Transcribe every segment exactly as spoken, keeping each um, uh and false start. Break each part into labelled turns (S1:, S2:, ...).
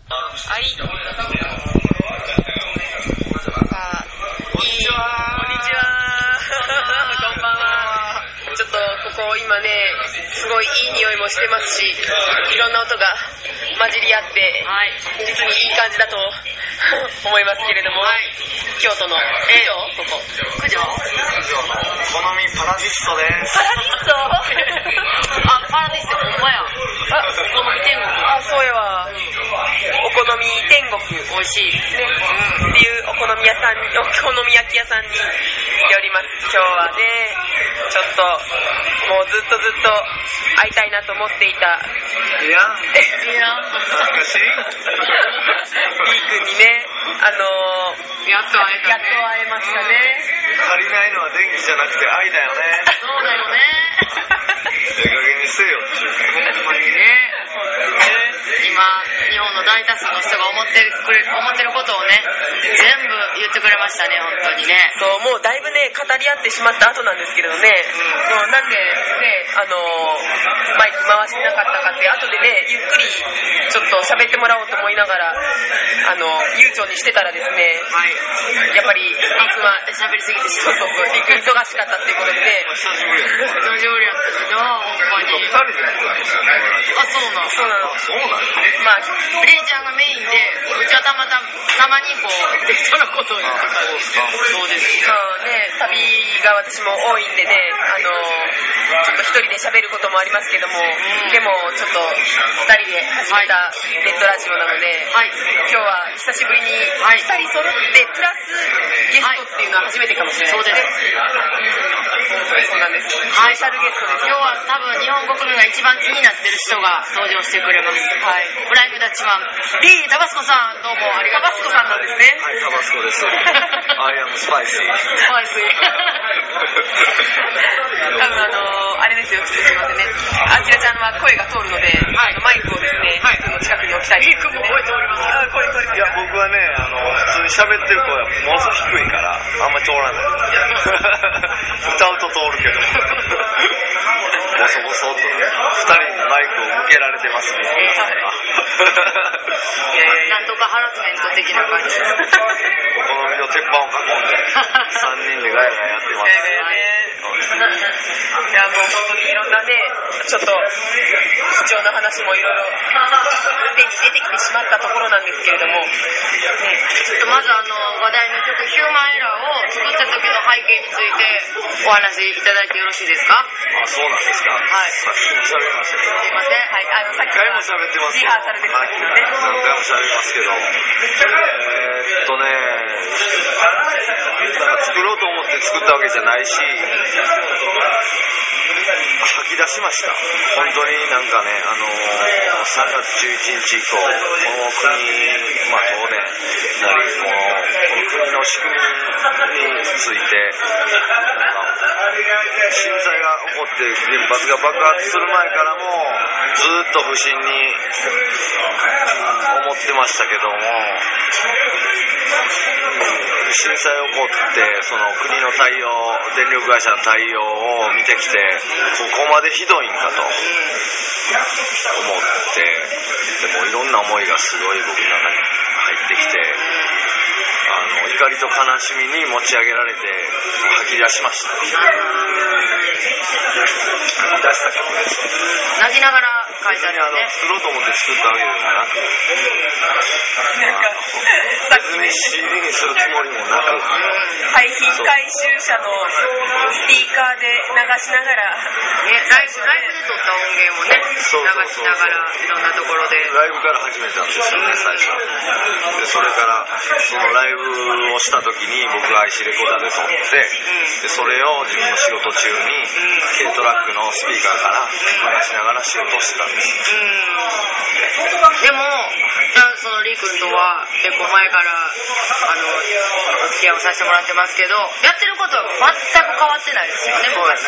S1: はい。さあ、こんにちは。こんにちは。こんばんは。ちょっとここ今ね、すごいいい匂いもしてますし、いろんな音が混じり合って、はい、実にいい感じだと思いますけれども、はい、京都の九条、ここ九条
S2: 好みパラディストです。
S1: パラディストあ、パラディストほんまや。あ、お好み天国。あ、そうやわ。お好み天国美味しいですね、うん、っていうお好み屋さんに、お好み焼き屋さんに来ております。今日はね、ちょっともうずっとずっと会いたいなと思っていた
S2: いやいや懐かしい
S1: リー君にね、あのー、やっと会えたね。やっと会えましたね、
S2: うん、足りないのは電気じゃなくて愛だよね。
S1: そうだよね。
S2: ええ加減にせよっていう
S1: ほんまにね。今日本の大多数の人が思ってくれ思ってることをね、全部言ってくれましたね、本当にね。そう、もうだいぶね語り合ってしまった後なんですけれどね、うん、もうなんでね、あのー、マイク回してなかったかって後でね、ゆっくりちょっと喋ってもらおうと思いながら、あの悠長にしてたらですね、はい、やっぱりリクは喋りすぎてしまう。そうそうそう、リク忙しかったっていうことでね。久しぶり久しぶりやったけど、ほんまにふたりでやってましたね。あ、そうなんそうなんそうなんまあ、レイちゃんがメインで、うちはたまたまたまにこうゲストのことを言ってたんですけど、そうです。まあね、旅が私も多いんでね、あのちょっと一人で喋ることもありますけども、うん、でもちょっと二人で始めたネットラジオなので、はい、今日は久しぶりに二人揃ってプラスゲストっていうのは初めてかもしれないですね。そうです。そうなんです。スペシャルゲストです。今日は多分日本国民が一番気になってる人が登場してくれます。はい。フライングダッチマン D タバスコさん、どうもありがとう。タバスコさんなんですね。
S2: はい、タバスコです。I am spicy。
S1: スパイシー。多分あのー、あれですよ、ちょっとすいませんね。あきらちゃんは声が通るので、はい、マイクをですね、はい、の近くに置きたい。リー君も声通ります。あ、声通ります。
S2: いや、僕はね、あの普通に喋ってる声はものすごく低いからあんまり通らない。歌うと通るけど。ボソボソとね、ふたりにマイクを向けられてますね。
S1: なんとかハラスメント的な感じ。
S2: お好みの鉄板を囲んでさんにんでガヤガヤやってます。
S1: いや、もう本当にいろんなね、ちょっと貴重な話もいろいろすでに出てきてしまったところなんですけれども、ね、ちょっとまずあの話題の曲ヒューマンエラーを作った時の背景についてお話しいただいてよろしいですか？
S2: あ、そうなんですか。はい。さっきも喋りましたけど。
S1: すいません。はい。あのさっき
S2: 何回も喋ってますけど。
S1: リハーサルですけどね。
S2: 何回も喋りますけど。えーっとね、なんか作ろうと思って作ったわけじゃないし、吐き出しました。本当になんかね、あのー、さんがつじゅういちにち以降、この国、まあ東電なり、この、この国の仕組みについて、なんか、震災が起こって原発が爆発する前からも、ずっと不審に思ってましたけども、震災起こってその国の対応、電力会社の対応を見てきて、ここまでひどいんかと思って、でもいろんな思いがすごい僕の中に入ってきて、あの怒りと悲しみに持ち上げられて吐き出しました。吐き出した曲です。
S1: 泣きながら書いてあるね。
S2: 作ろうと思って作ったわけでもなく、別に シーディー にするつもりもなく、
S1: 廃品回収車のスピーカーで流しながら、ね、ライブライブで撮った音源をね、
S2: そうそうそうそう、
S1: 流しながらいろんなところで
S2: ライブから始めたんですよね、最初。でそれからそのライブをした時に僕が アイシー レコーダーで撮って、でそれを自分の仕事中に軽トラックのスピーカーから流しながら仕事をしてたんです。
S1: でもそのリー君とは結構前からあのお付き合いをさせてもらってますけど、やってることは全く変わってないですよね、昔から。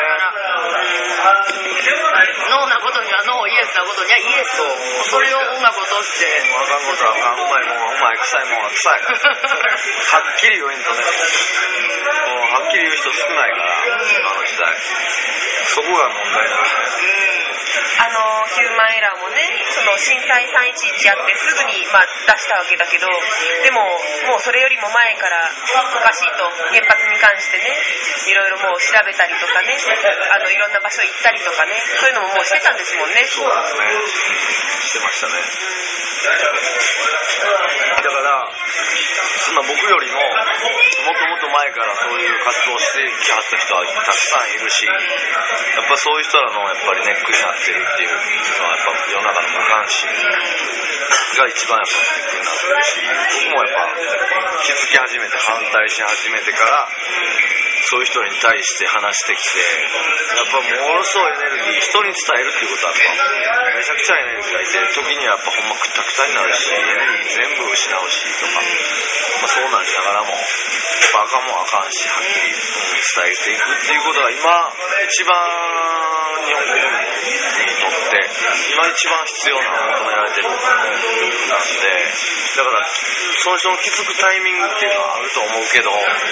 S1: ノーなことにはノー、イエスなことにはイエス、それを音楽を通して、
S2: あかんことはあかん、うまいもんはうまい、臭いもんは臭いはっきり言えんとね、もうはっきり言う人少ないから、今の時代そこが問題なんですね。
S3: あのヒューマンエラーもね、その震災さんいちいちやってすぐに、まあ、出したわけだけど、でももうそれよりも前からおかしいと、原発に関してねいろいろもう調べたりとかね、あのいろんな場所行ったりとかね、そういうのももうしてたんですもんね。
S2: そうですね、してましたね。だからそんな僕よりももっともっと前からそういう活動してきはった人はたくさんいるし、やっぱそういう人らのやっぱりネックになってるっていうのはやっぱ世の中の無関心が一番やっぱネックになってるし、僕もやっぱ気づき始めて反対し始めてからそういう人に対して話してきて、やっぱものすごいエネルギー、人に伝えるっていうことはやっぱめちゃくちゃエネルギーがいて、時にはやっぱほんまくったくたになるし、エネルギー全部失うしとか、まあ、そうなりながらもやっぱあかんもんあかんし、はっきり伝えていくっていうことが今一番日本国民にとって今一番必要な求められてるなんで、だからその人の気づくタイミングっていうのはあると思うけど、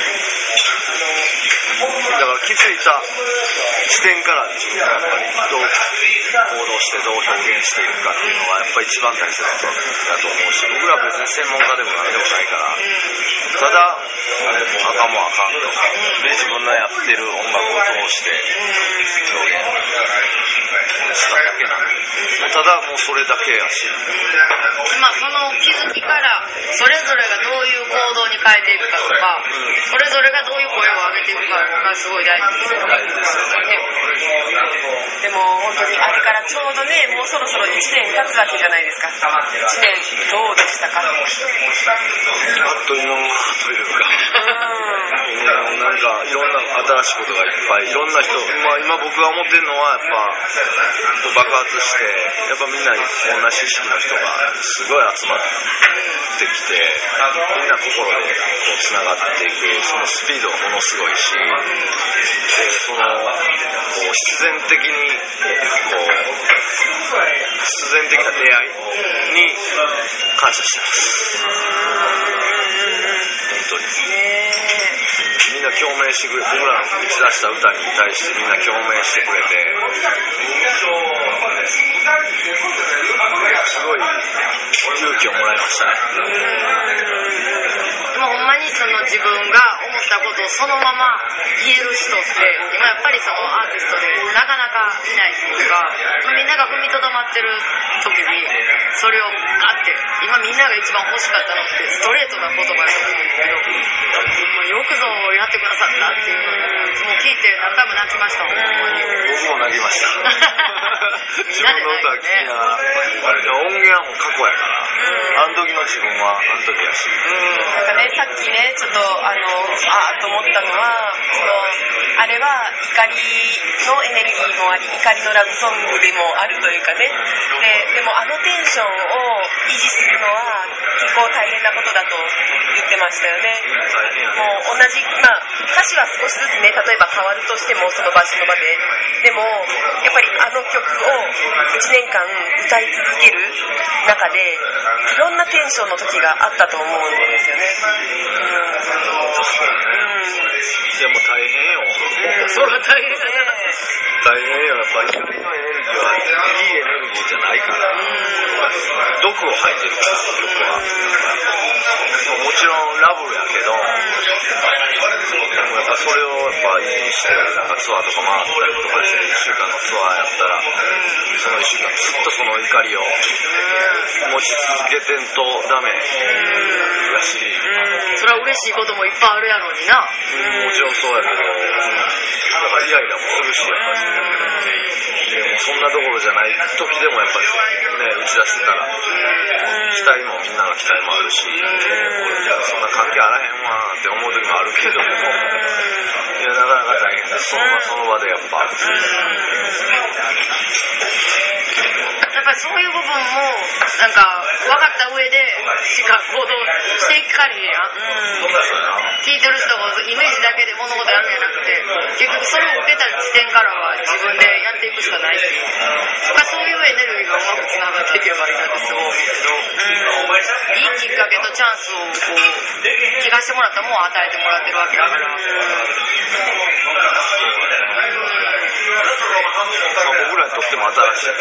S2: だから気づいた視点から自分がやっぱりどう行動してどう表現していくかっていうのがやっぱり一番大切だと思うし、僕らは別に専門家でも何でもないから、ただあかんもんあかんとで自分のやってる音楽を通して表現しただけなんで、ただもうそれだけやし、
S1: まあその気づきからそれぞれがどういう行動に変えていくかとか、それぞれがどういう声を上げていくかがすごい大事ですよね。
S2: 大事ですよね。
S3: でも本当にあれからちょうどね、もうそろそろいちねん経つわけじゃないですか。いちねんどうでしたか？
S2: あっという間というか、うん、なんかいろんな新しいことがいっぱい、いろんな人、まあ、今僕が思ってるのはやっぱ爆発して、やっぱみんな同じ意識の人がすごい集まってきて、みんな心でこうつながっていく、そのスピードがものすごいし、でそのこう必然的にこう必然的な出会いに感謝してます。本当にみんな共鳴してくれ、僕らの打ち出した歌に対してみんな共鳴してくれて、すごい勇気をもらいましたね。
S1: でもほんまにその自分が思ったことをそのまま言える人って今やっぱりそのアーティストでなかなかいないというか、みんなが踏みとどまってる時にそれをガッて、今みんなが一番欲しかったのってストレートな言葉だと思うんだけど、よくぞやってくださったっていうのをもう聞いて何回も泣きました。ほんまに
S2: 僕も泣きました自分の歌を聴きながら、音源はもう過去やから、あの時の自分はあの時やし、
S3: なんかね、さっきねちょっとあのあーと思ったのは、そのあれは怒りのエネルギーもあり、怒りのラブソングでもあるというかね、で、でもあのテンションを維持するのは結構大変なことだと言ってましたよね。もう同じ、まあ歌詞は少しずつね、例えば変わるとしてもその場その場で、でもやっぱりあの曲をいちねんかん歌い続ける中でいろんなテンションの時があったと思うんですよね。
S2: うん、でも大変よ。
S1: それは大変だね。
S2: 大変よ。やっぱり怒りのエネルギーはいいエネルギーじゃないから、毒を吐いてるから曲は。もちろんラブやけど、でもやっぱそれをやっぱ維持してなんかツアーとか回ったりとかしていっしゅうかんのツアーやったら、そのいっしゅうかんずっとその怒りを持ち続けてんとダメやし、
S1: それは嬉しいこともいっぱいあるやろうにな。
S2: もちろんそうやけど、だからイライラもするし、やっぱりでもそんなどころじゃない時でもやっぱりね、打ち出してたら期待もみんなの期待もあるし、そんな関係あらへんわって思う時もあるけども、いやなかなか大変です。その場その場でやっぱ、
S1: やっぱりそういう部分もなんか分かった上でしか行動していかれへんやん。聞いてる人がイメージだけで物事やるんじゃなくて、結局それを受けた時点からは自分でやっていくしかないっていう、そういうエネルギーがうまくつながっていけばいいなってすごい思うけど、いいきっかけとチャンスをこう聞かせてもらったものを与えてもらってるわけだから、
S2: 僕らにとっても新しい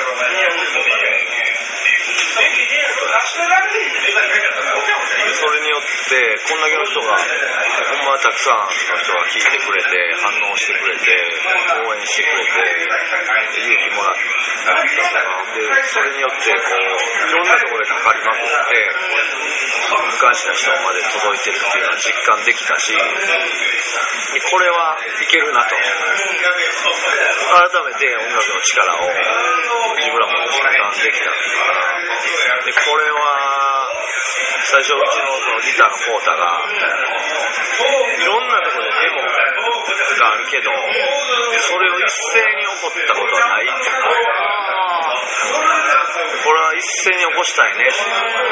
S2: それによってこんだけの人がほんまたくさんの人が聞いてくれて反応してくれて応援してくれて勇気もらったりとかでそれによってこういろんなところでかかりまくって無関心な人まで届いてるっていうのは実感できたしこれはいけるなと改めて音楽の力を自分らも実感できたのかなでこれは最初うちのそのギターのコータがいろんなところでデモがあるけどそれを一斉に起こったことはないってこれは一斉に起こしたいねって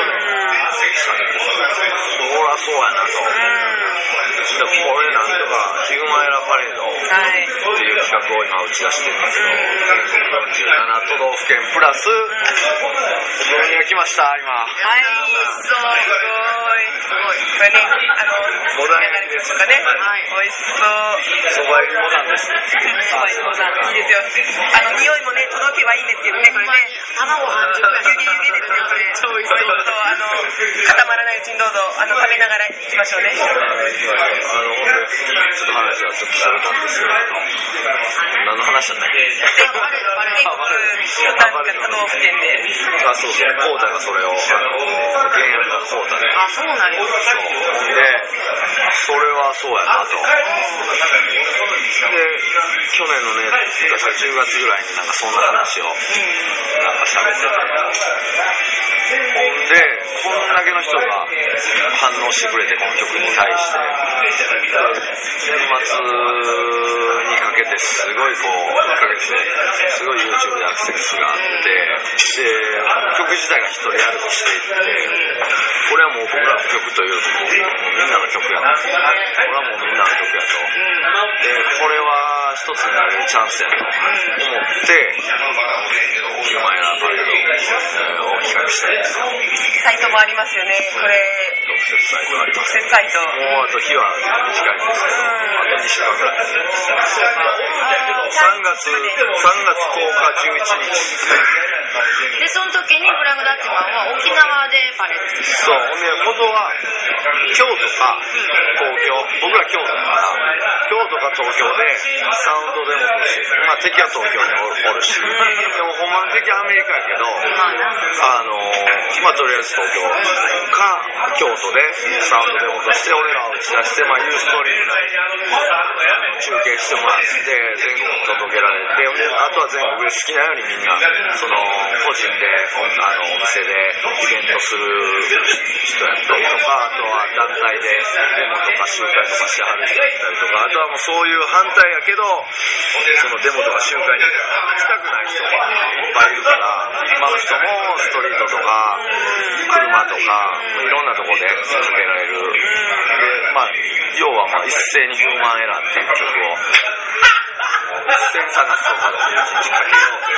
S2: そらそうやなとこれなんとかヒグマエラパレードっていう企画を今打ち出してるんですけどよんじゅうなな都道府県プラスお雑煮が来ました今
S3: はいそうすごいすごいこれねあの
S2: モダン焼きです
S3: かねはい美味しそう
S2: そば入りモダンです
S3: そば入りモダンいいですよあの匂いもね届けばいいんですけどねこれね
S1: 卵半熟や
S3: 湯気湯気ですよこれ超美味しそうあの固まらないうちにどうぞあの食べながらいきましょうね
S2: あのほんでちょっと話はちょっとそれたんですけど何の話だったっけ
S3: 全国全国都道府県で
S2: あそうそうコータがそれをあの原案がコータで
S1: あそうなんです
S2: そうでそれはそうやなとで去年のね確かじゅうがつぐらいになんかそんな話をなんか喋ってたほんでこんだけの人が反応してくれてこの曲に対して年末にかけてすごいこういっかげつですごい YouTube でアクセスがあってで曲自体が一人歩きしていってこれはもう僕らの曲というよりもみんなの曲やとこれはもうみんなの曲やとでこれは一つになれるチャンスやと思ってヒグマエラパレードを企画したんですよ
S3: サイトもありますよねこれ
S2: 特設サイトあります
S3: 特設サイト
S2: もうあと日は短いんですけどあとにしゅうかんぐらいさんがつさんがつとおかじゅういちにち
S1: でその時にフラグダッチマンは沖縄でパレードしてた
S2: そうほんで元は京都か東京僕ら京都だから京都か東京でサウンドデモとしてまあ敵は東京におるしでもほんまの敵はアメリカやけどあのまあとりあえず東京か京都でサウンドデモとして俺らを打ち出してまあユーストリームで中継してもらって全国に届けられてあとは全国で好きなようにみんなその個人であのお店でイベントする人やったりとかあとは団体でデモとか集会とかしてはる人やったりとかあとはもうそういう反対やけどそのデモとか集会に行きたくない人がいっぱいいるから今の人もストリートとか車とかいろんなとこでかけられるでまあ要はまあ一斉にヒューマンエラーっていう曲を一斉に探すとかっていう一日かけよう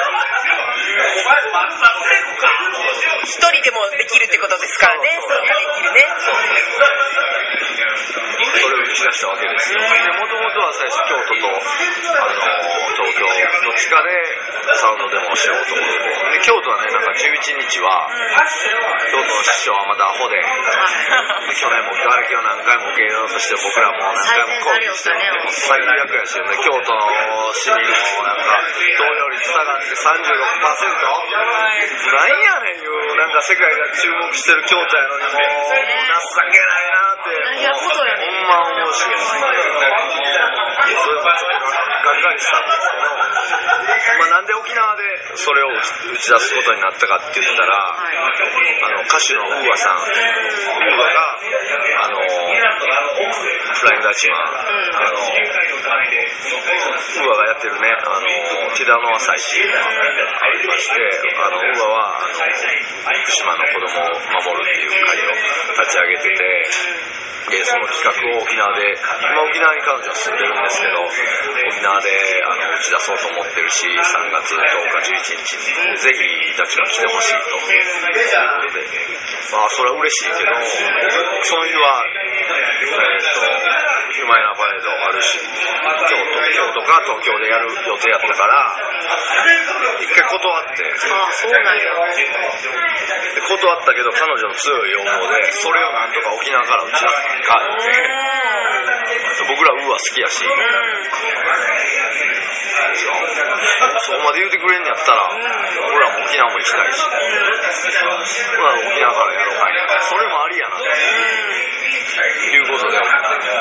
S3: 一人でもできるってことですからね参加できるね
S2: それを打ち出したわけですよでもともとは最初京都とあの東京どっちかでサウンドデモをしようと思ってで京都はねなんかじゅういちにちは京都の師匠はまたアホで去年も瓦礫を何回も受け入れようとして僕らも何回も抗議して最悪やしね京都の市民もなんか投票率下がって さんじゅうろくパーセント なんやねんいうなんか世界が注目してる京都やのにもう情けないなってほんま思うしそれもちょっとがっかりしたんですけどまあなんで沖縄でそれを打ち出すことになったかって言ったらあの歌手のウーアさんウーアがあのフライングダッチマンあのウーアがやってるねあのティダノア祭祀がありましてあのウーアはあの福島の子供を守るっていう会を立ち上げててでその企画を沖縄で今沖縄に彼女は住んでるんですけど沖縄であの打ち出そうと思ってるしさんがつとおかじゅういちにちにぜひダッチマン来てほしいということでまあそれは嬉しいけどその日はヒューマイナパレードあるし、京都、京都か東京でやる予定やったから一回断って。
S1: ああ、そうなんや。
S2: で断ったけど彼女の強い要望でそれをなんとか沖縄から打ち出すかって僕らウーは好きやし、うん、そこまで言うてくれんやったら、うん、俺らも沖縄も行きたいし、うん、俺らも沖縄からやろうかいな、それもありやなと、うん、いうことで思って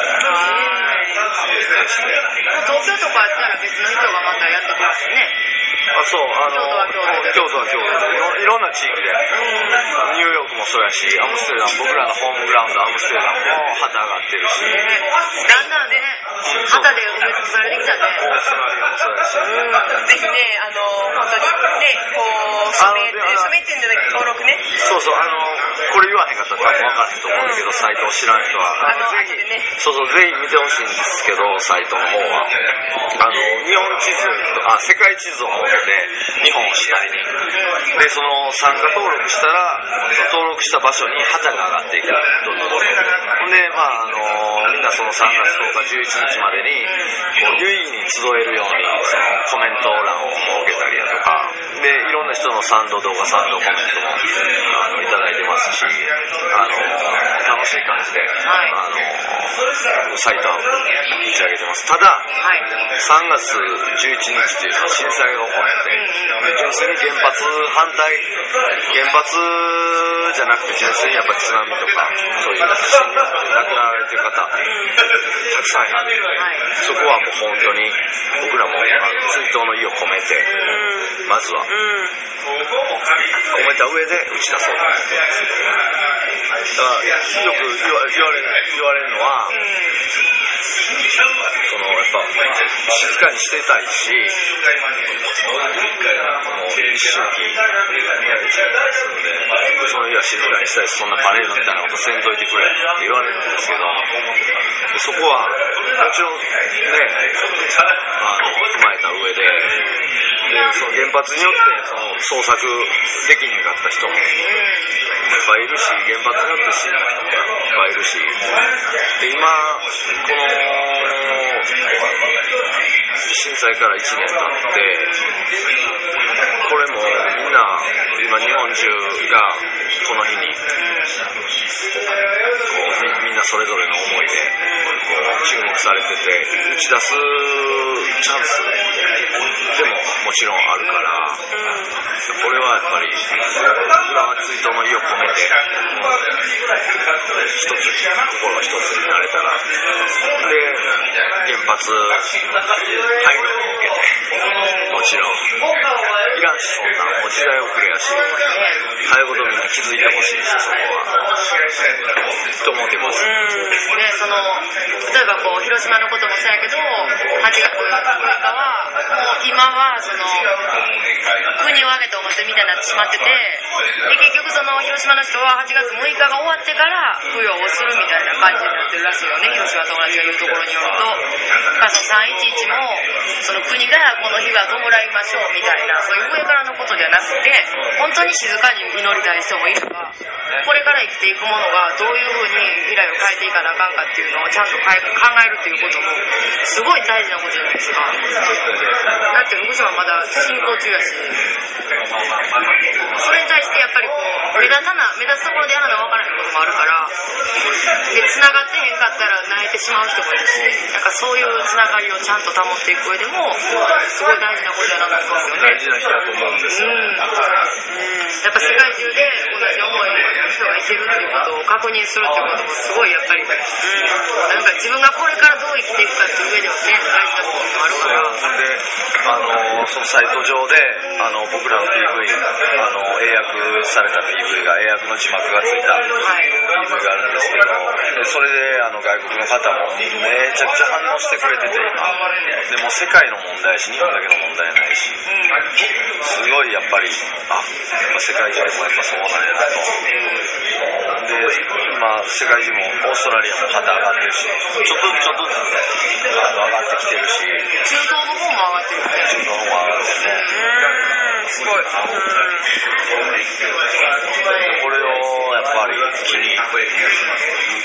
S1: 東京とかやったら別の人がまたやってくるしね。
S2: あ、そう、あの京都は京都でいろんな地域で、うん、ニューヨークもそうやし、アムステルダム、僕らのホームグラウンドアムステルダムも旗上がってるし、
S1: ね、だんだんね旗で埋め尽くされてきたね。
S2: オーストラリアもそうやし、
S3: うん、ぜひね、あの本当にね、こう署名署名っていうんじゃなくて登録ね。
S2: そうそう、あのこれ言わへんかったら多分分からへんと思うんだけど、うん、サイトを知らん人は
S3: あのぜひね、
S2: そうそう、ぜひ見てほしいんですけど、サイトの方はあの日本地図あ世界地図を持って日本をしたりで、その参加登録したら登録した場所に旗が上がっていくということで、まああのみんなそのさんがつとおかじゅういちにちまでにこう有意義に集えるようにそのコメント欄を設けたりだとかで、いろんな人の賛同動画賛同コメントもあのいただいてますし、あの楽しい感じで、はい、あのサイトを打ち上げてます。ただ、はい、さんがつじゅういちにちっていうのは震災が起こって、純粋に原発反対、原発じゃなくて純粋にやっぱり津波とかそういう地震に亡くなられてる方たくさんいる、はい、そこはもう本当に僕らも追悼の意を込めて、まずは込めた上で打ち出そうと思ってます。だからよく言わ言われる言われるのは、そのやっぱ静かにしてたいし、この一周期宮市にするんで、その日は静かにしたいし、そんなパレードみたいなことせんといてくれって言われるんですけど、そこはもちろんね、あの踏まえた上で、でその原発によってその捜索できひんかった人もいっぱいいるし、原発によって死んだ人もいっぱいいるし、で今この震災からいちねん経って、これもみんな今日本中がこの日にこう み, みんなそれぞれの思いでこう注目されてて、打ち出すチャンスでももちろんあるから、これはやっぱり僕らは追悼の意を込めて一つ心が一つになれたら、で原発廃炉に向けて、もちろんいらんし、そんなもう時代遅れやし、早いことみんな気づいてほしいし、そこはと思ってます。
S1: うんね、その例えばこう広島のこともそうやけど、はちがつむいかはもう今はその国を挙げたお祭りみたいになってしまってて、で結局その広島の人ははちがつむいかが終わってから供養をするみたいな感じになってるらしいよね、広島友達が言うところによると。だからそのさんいちいちもその国がこの日は弔いましょうみたいな、そういう上からのことではなくて、本当に静かに祈りたい人もいれば、これから生きていくものがどういうふうに未来を変えていかなあかんかっていうのをちゃんと考えるっていうこともすごい大事なことじゃないですか。だって福島まだ進行中やし、それに対してやっぱりこう目立たな目立つところでやらな分からへんこともあるから、で繋がってへんかったら泣いてしまう人もいるし、なんかそういうつながりをちゃんと保っていく上でもすごい大事なことやなと思うんですよね。
S2: 大事な日だと思うんですよ、うんうん、
S1: やっぱ世界中で同じ思いの人がいてるっていうことを確認するってこともすごいやっぱり、うん、なんか自分がこれからどう生きていくかっていう上ではね、大事なこともあるから。
S2: で、あのそのサイト上であの僕らの ピーブイ、あの英訳された ピーブイ が英訳の字幕がついた ピーブイ があるんですけど、でそれであの外国の方もめちゃくちゃ反応してくれてて、今でも世界の問題し日本だけの問題ないし、すごいやっぱりあやっぱ世界中もやっぱそうなんやなと。で今世界中もオーストラリアも旗上がってるし、ちょっとちょっとずつあの上がってきてるし、
S1: 中東の方も上がってるね。
S2: 中東の方も上がってるね。
S1: うん、すごい。
S2: これをやっぱり機にこ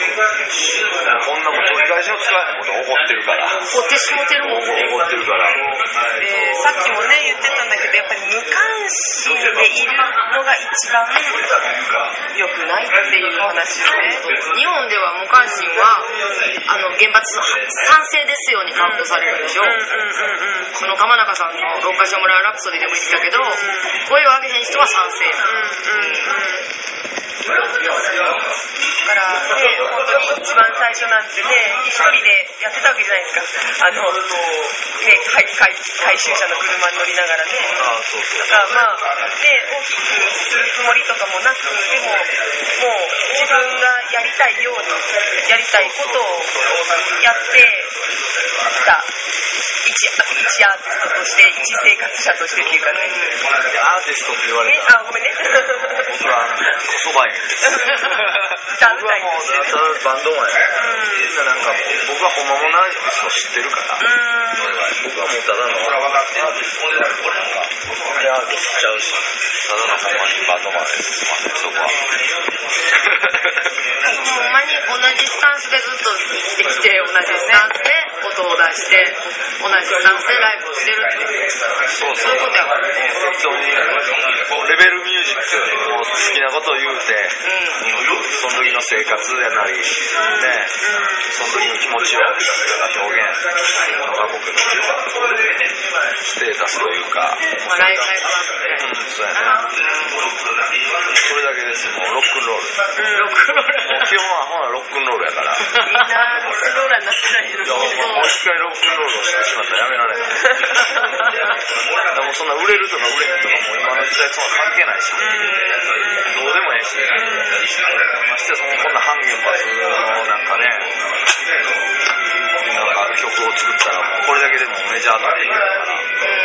S2: こんなもん取り返しのつかないこと起こってるから。
S3: 起こってしもてるもんね。
S2: 起こってるから。
S3: で、さっきもね言ってたんだけど、やっぱり無関心でいるのが一番良くないっていう話よね。
S1: 日本では無関心はあの原発賛成ですように発表されるでしょ。うんうんうんうん、この鎌中さんの六ヶ所村ラプソディでも言ってたけど、声を上げへん人は賛成。うんうんうん
S3: だからね、本当に一番最初なんてね、一人でやってたわけじゃないですか。あの、ね、回, 回, 回収車の車に乗りながらね。
S2: ああ、そうそう。
S3: だからまあ、ね、大きくするつもりとかもなく、でも、もう自分がやりたいように、やりたいことをやってきた。一, 一アーティストとして、一生活者としてっていうかね。
S2: アーティストって言われ
S3: て、ね、あ、ごめんね。
S2: 僕はこそば園です。僕はもうただバンドマンや。みんななんか僕はほんまものアーティスト知ってるから。僕はもうただのアーティストでアーティストちゃうし、ただのほんまにバンドマンです。そこは。
S1: ほんまに同じスタンスでずっと生きてきて、同じスタンスで音を出して、同じスタンスでライブをしてるっていう。そうそう。そういうことやからね。
S2: 適当にレベルミュージックも好きなことを言うて、うん、その時の生活やなり、ね、その時の気持ちを表現するのが僕のステータスというか、
S1: まあ、ライブライブは
S2: うん、そうやな。それだけです。もうロックンロール。
S1: うん、ロックンロール。
S2: もう基本はほなロックンロールやから。
S3: みんなロックンローラーになったらいいのに。
S2: もう一回ロックンロールをしてしまったらやめられない。でもそんな売れるとか売れへんとかもう今の時代そんな関係ないし、どうでもええし、ましてそのこんな半原発のなんかね、なんか曲を作ったらもうこれだけでもメジャーだって言うから。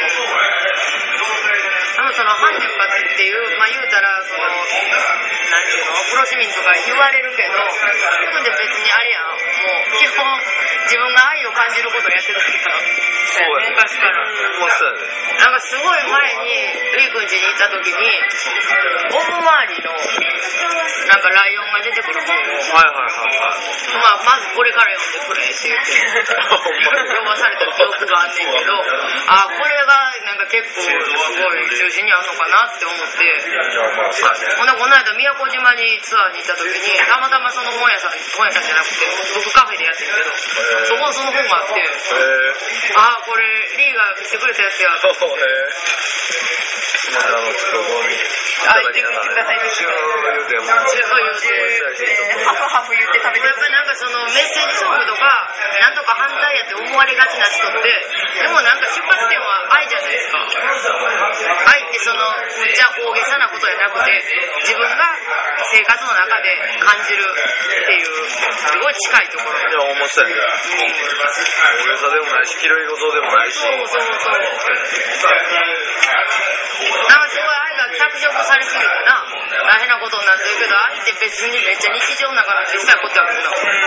S1: でもその反原発っていう、まあ言うたらそのなんていうの、プロ市民とか言われるけど、自分で別にあれやん、もう基本自分が愛を感じることをやってたから。
S2: そうやね。
S1: 昔から。
S2: もうそうやね。
S1: なんかすごい前にリー君家に行った時にボブ周りのなんかライオンが出てくる本を、
S2: はいはいはいはい、
S1: まあ、まずこれから読んでくれって言って読まされた記憶があんねんけど、あこれがなんか結構すごい中心にあるのかなって思って、ほんでこの間宮古島にツアーに行った時にたまたまその本屋さん本屋さんじゃなくて僕カフェでやってるけど、そこにその本があって、あこれリーが見せてくれたやつやと思って、
S2: またあのちょっとごみ
S3: あ、言ってくださいって言って言ってハフハフ言って食べて、
S1: やっぱりなんかそのメッセージソングとかなんとか反対やって思われがちな人って、でもなんか出発点は愛じゃないですか。愛ってそのむっちゃ大げさなことじゃなくて自分が生活の中で感じるっていうすごい近いところ。
S2: いや面白いね。大げさでもないし綺麗事でもないし、
S1: そうそうそう、なんかすごい愛が脚色されすぎてな大変なことになってるけど、愛って別にめっちゃ日常の中の小さいことやもんな。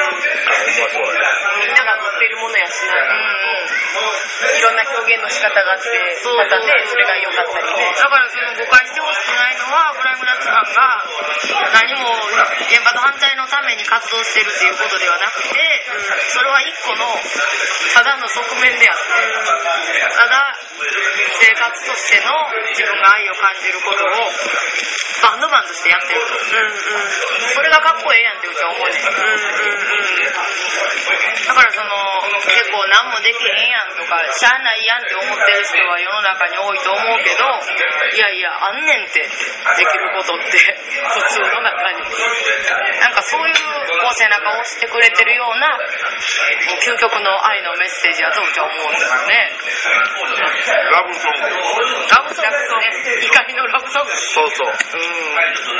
S3: みんなが持ってるものやしな、うん、いろんな表現の仕方があって、またねそれが良かったりね。
S1: だからその誤解してほしくないのはフライムナッツさんが何も原発反対のために活動してるっていうことではなくて、それは一個のただの側面であって、ただ生活としての自分が愛を感じることをバンドマンとしてやってると、うんうん、それがかっこええやんってうちは思うねん、うんうんうん、だからその結構何もできへんやんとかしゃあないやんって思ってる人は世の中に多いと思うけど、いやいやあんねんってできることって普通の中になんかそういうこう背中を押してくれてるような究極の愛のメッセージやとうちは思うんですよね。
S2: ラブソング
S1: ラブソングね、怒りのラブソング、
S2: そうそう、うん、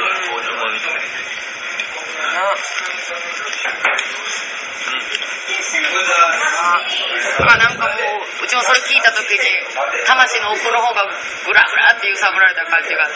S1: まあなんかもううちもそれ聞いた時に魂の奥の方がグラグラって揺さぶられた感じがあって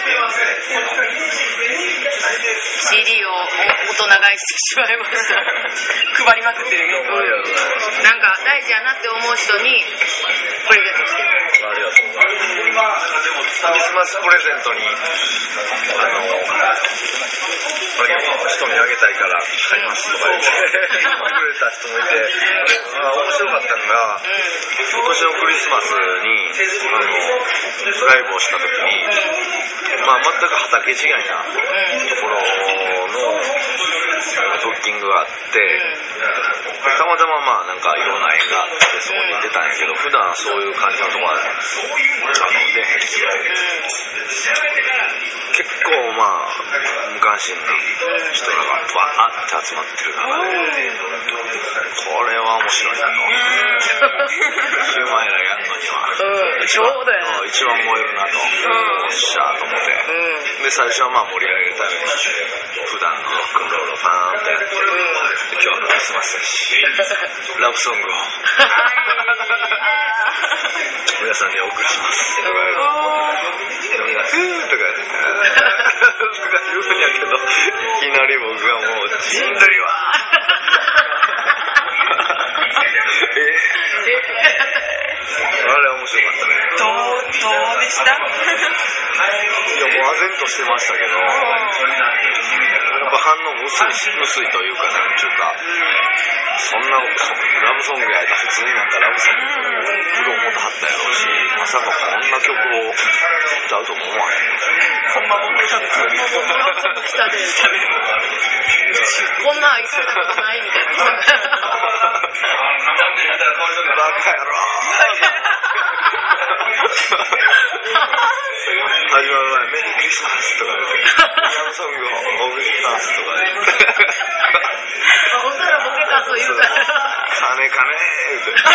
S1: シーディー を大人買いしてしまいました
S3: 配りまくってるね、
S1: うん、なんか大事やなって思う人にプレゼントしてる。
S2: ありがとうございます。クリスマスプレゼントにあのこれ人にあげたいから買いますとか言ってくれた人もいて、あ面白かったのが、今年のクリスマスにあのライブをした時に、まあ、全く畑違いなところのブッキングがあって、たまたままあなんかいろんな縁があってそこに出たんやけど、普段そういう感じのところはあの出へんし、結構まあ無関心な人らがバーって集まってる中で、これは面白いなと。ヒューマンエラーやるのには一番、うん、一番燃えるなと、おっしゃーと思って、で最初はまあ盛り上げるために普段のロックンロールをパーンとやって、今日はクリスマスだしラブソングを皆さんにお送りしますとか言うと、みんなふーとか言ってとか言うんやけど、いきなり僕がもう陣取りはあれ面白かったね。
S3: どう、どうでした？い
S2: やもう唖然としてましたけど、やっぱ反応も薄いし、薄いというか、なんちゅうか、そんなラブソングやったら普通になんかラブソング売ろう思ってはったやろうし、まさかこんな曲を歌うと思わへん。
S3: ほんまもん来たで来たでこんな愛想なことないみたいなバ
S2: カ野郎始まる前メリークリスマスとか言ってラブソングをお送りしますとか言って
S3: ほんならボケたそう言うから
S2: 金金言うて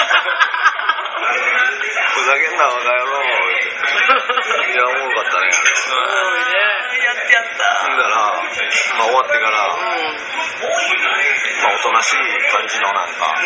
S2: ふざけんなバカ野郎言うていやおもろかったね。
S3: すごいね、やってやった。
S2: だから、まあ、終わってから、うんまあ、おとなしい感じのなんか、うん、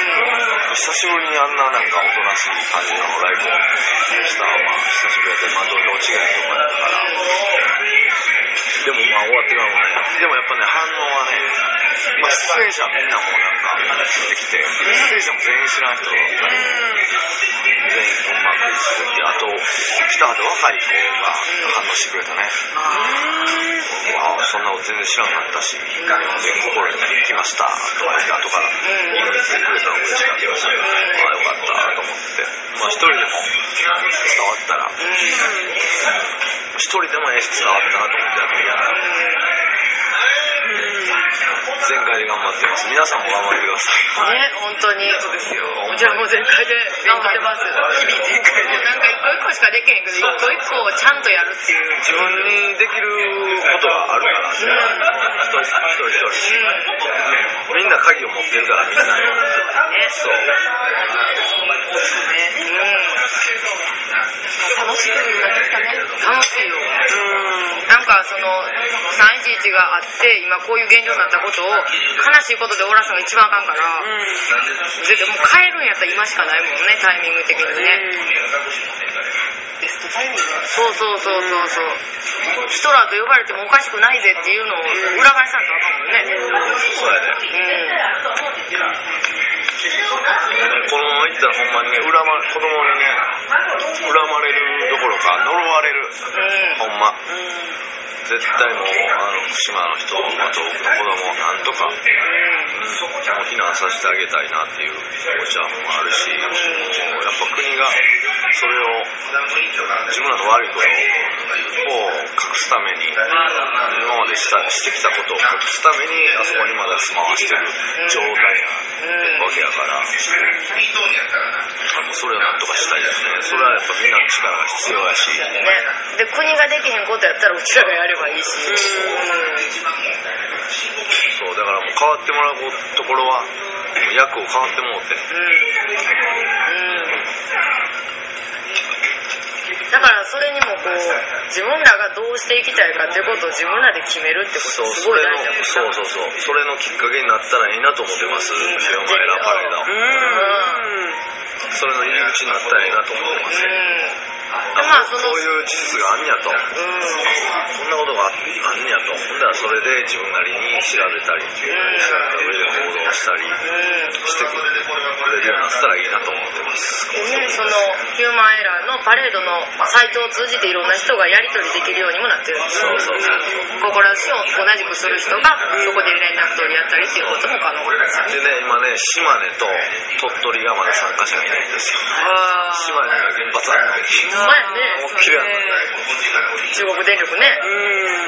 S2: 久しぶりにあんななんかおとなしい感じのライブをしたのは、まあ、久しぶりで、まあ、土俵違いとかだから、でもまあ終わってからもね、でもやっぱね、反応はね、まあ、出演者みんなもなんかついてきて、出演者も全員知らん人だったり、全員うまくいってきて、あと、来た後若い子が反応してくれたね。ああ、そんなこと全然知らなかったし、で、心に来ましたとか言って、後から言ってくれたのが嬉しかったし、ああ、よかったと思って、まあ一人でも伝わったら、一人でもええし伝わったなと思ってやってやったら、全開で頑張ってます。皆さんも頑張ってください。
S3: ね、本当に。そうですよ。うちらも全開で頑張ってます。日々全開で。なんか一個一個しかできへんけど、一個一個ちゃんとやるっていう。
S2: 自分にできることがあるから、ね、一人一人一人、うん、みんな鍵を持ってるから、みんな。ね、そう。
S3: ね、うん。楽しくなってきたね。
S1: 楽しいよ。うん。なんかそのさんいちいちがあって今こういう現状になったことを悲しいことで終わらすのが一番あかんから、うん、絶対もう変えるんやったら今しかないもんね、タイミング的にね。
S3: ベストタイミング。
S1: そうそうそうそうそう。ヒトラーと呼ばれてもおかしくないぜっていうのを裏返さんとあかんもんね。
S2: そうやね。うん。このままいったらほんまにね、恨ま子供にね恨まれるどころか呪われる、うん、ほんま、うん、絶対もうあの福島の人、あと僕の子供をなんとか、うん、もう避難させてあげたいなっていうお茶もあるし、うん、やっぱ国がそれを自分らの悪いことを隠すために今までしたしてきたことを隠すためにあそこにまだ住まわしてる状態なわけやから、うん、それをなんとかしたいですね。それはやっぱみんなの力が必要やし、
S1: ね、で国ができへんことやったらうちらがやればいいし、うん、
S2: そうだからもう変わってもらうところは役を変わってもらって、うんうん、
S1: だからそれにもこう自分らがどうしていきたいかっていうことを自分らで決めるってことすごい大事だ。
S2: そうそうそう、それのきっかけになったらいいなと思ってます。ヒューマンエラーパレード、うん、それの入り口になったらいいなと思ってます。うん、
S1: まあその
S2: そういう事実があんねやと、うん、そんなことがあんねやと、ほんだらそれで自分なりに調べたり調べた上で行動したりしてくれるようになったらいいなと思ってます。
S1: でね、そのヒューマンエラーのパレードのサイトを通じていろんな人がやり取りできるようにもなってるんですよ。
S2: そうそうそう。
S1: 志を同じくする人がそこで連絡取り合ったりっていうことも可能ですよね。
S2: でね、今ね、島根と鳥取がまだ参加者がいないんですよ。島根が原発あるのに。
S1: ほんまやね。
S2: 大きいやんね。
S1: 中国電力ね。
S2: うん。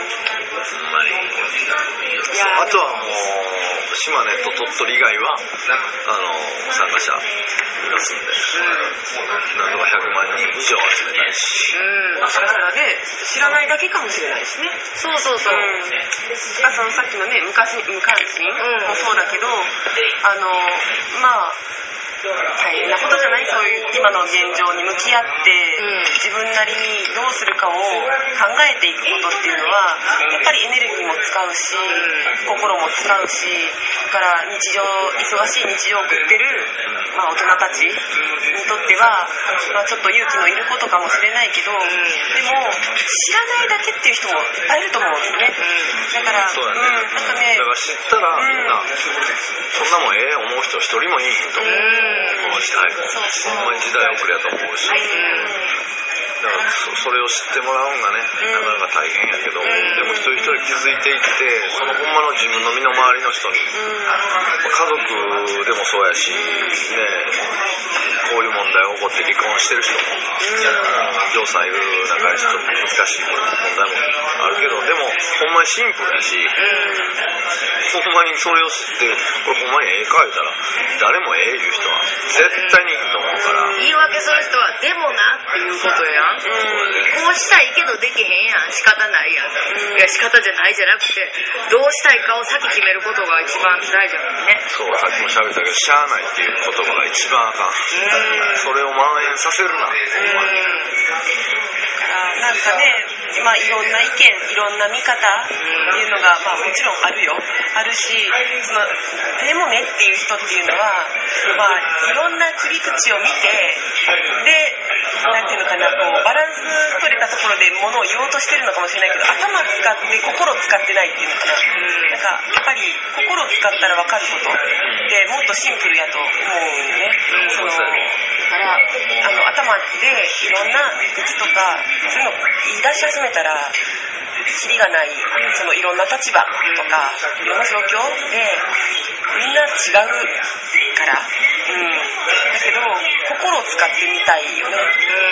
S2: ほんまに。あとはもう島根と鳥取以外はあの参加者いますんで、うん、なんとかひゃくまんにん以上集めたいし、
S3: うん、もしかしたらね知らないだけかもしれないしね。
S1: そうそうそう。うん、
S3: あそのさっきのね無関心もそうだけど、あのまあ大変なことじゃない、そういう今の現状に向き合って、うん、自分なりにどうするかを考えていくことっていうのはやっぱりエネルギーも使うし、うん、心も使うし、だから日常忙しい日常を送ってる、まあ、大人たちにとっては、まあ、ちょっと勇気のいることかもしれないけど、うん、でも知らないだけっていう人もいっぱいいると思うんですね、うん、だから
S2: そうだね、うん、なんかね、だから知ったらみんな、うん、そんなもんええ思う人一人もいいと思う、うんこの時代、ほんまに時代遅れやと思うし、だから そ, それを知ってもらうんがね、なかなか大変やけど、でも一人一人気づいていって、そのほんまの自分の身の回りの人に、家族でもそうやし、ね、こういう問題が起こって離婚してる人も、行さいる中でちょっと難しい問題もあるけど、でもほんまにシンプルやし、ほんまにそれを知って、これほんまにええか言うたら、誰もええ言う人は絶対にいいと思うから。
S1: 言い訳する人は、でもなっていうことやん。こうしたいけどできへんやん、仕方ないやん。いや仕方じゃないじゃなくて、どうしたいかを先決めることが一番大事なのね。
S2: そう、さっきも喋ったけど、しゃあないっていう言葉が一番あかん。それを蔓延させるな、ほんまに。
S3: なんかね、まあ、いろんな意見、いろんな見方っていうのが、まあ、もちろんあるよ、あるし、そのでもねっていう人っていうのは、まあ、いろんな切り口を見て、で、なんていうのかな、こうバランス取れたところでものを言おうとしてるのかもしれないけど、頭使って心使ってないっていうのかな、なんかやっぱり心を使ったら分かることでもっとシンプルやと思うね。そのからあの頭でいろんな理屈とかそういうのを言い出し始めたらキリがない、そのいろんな立場とかいろんな状況でみんな違うから、うん、だけど心を使ってみたいよね。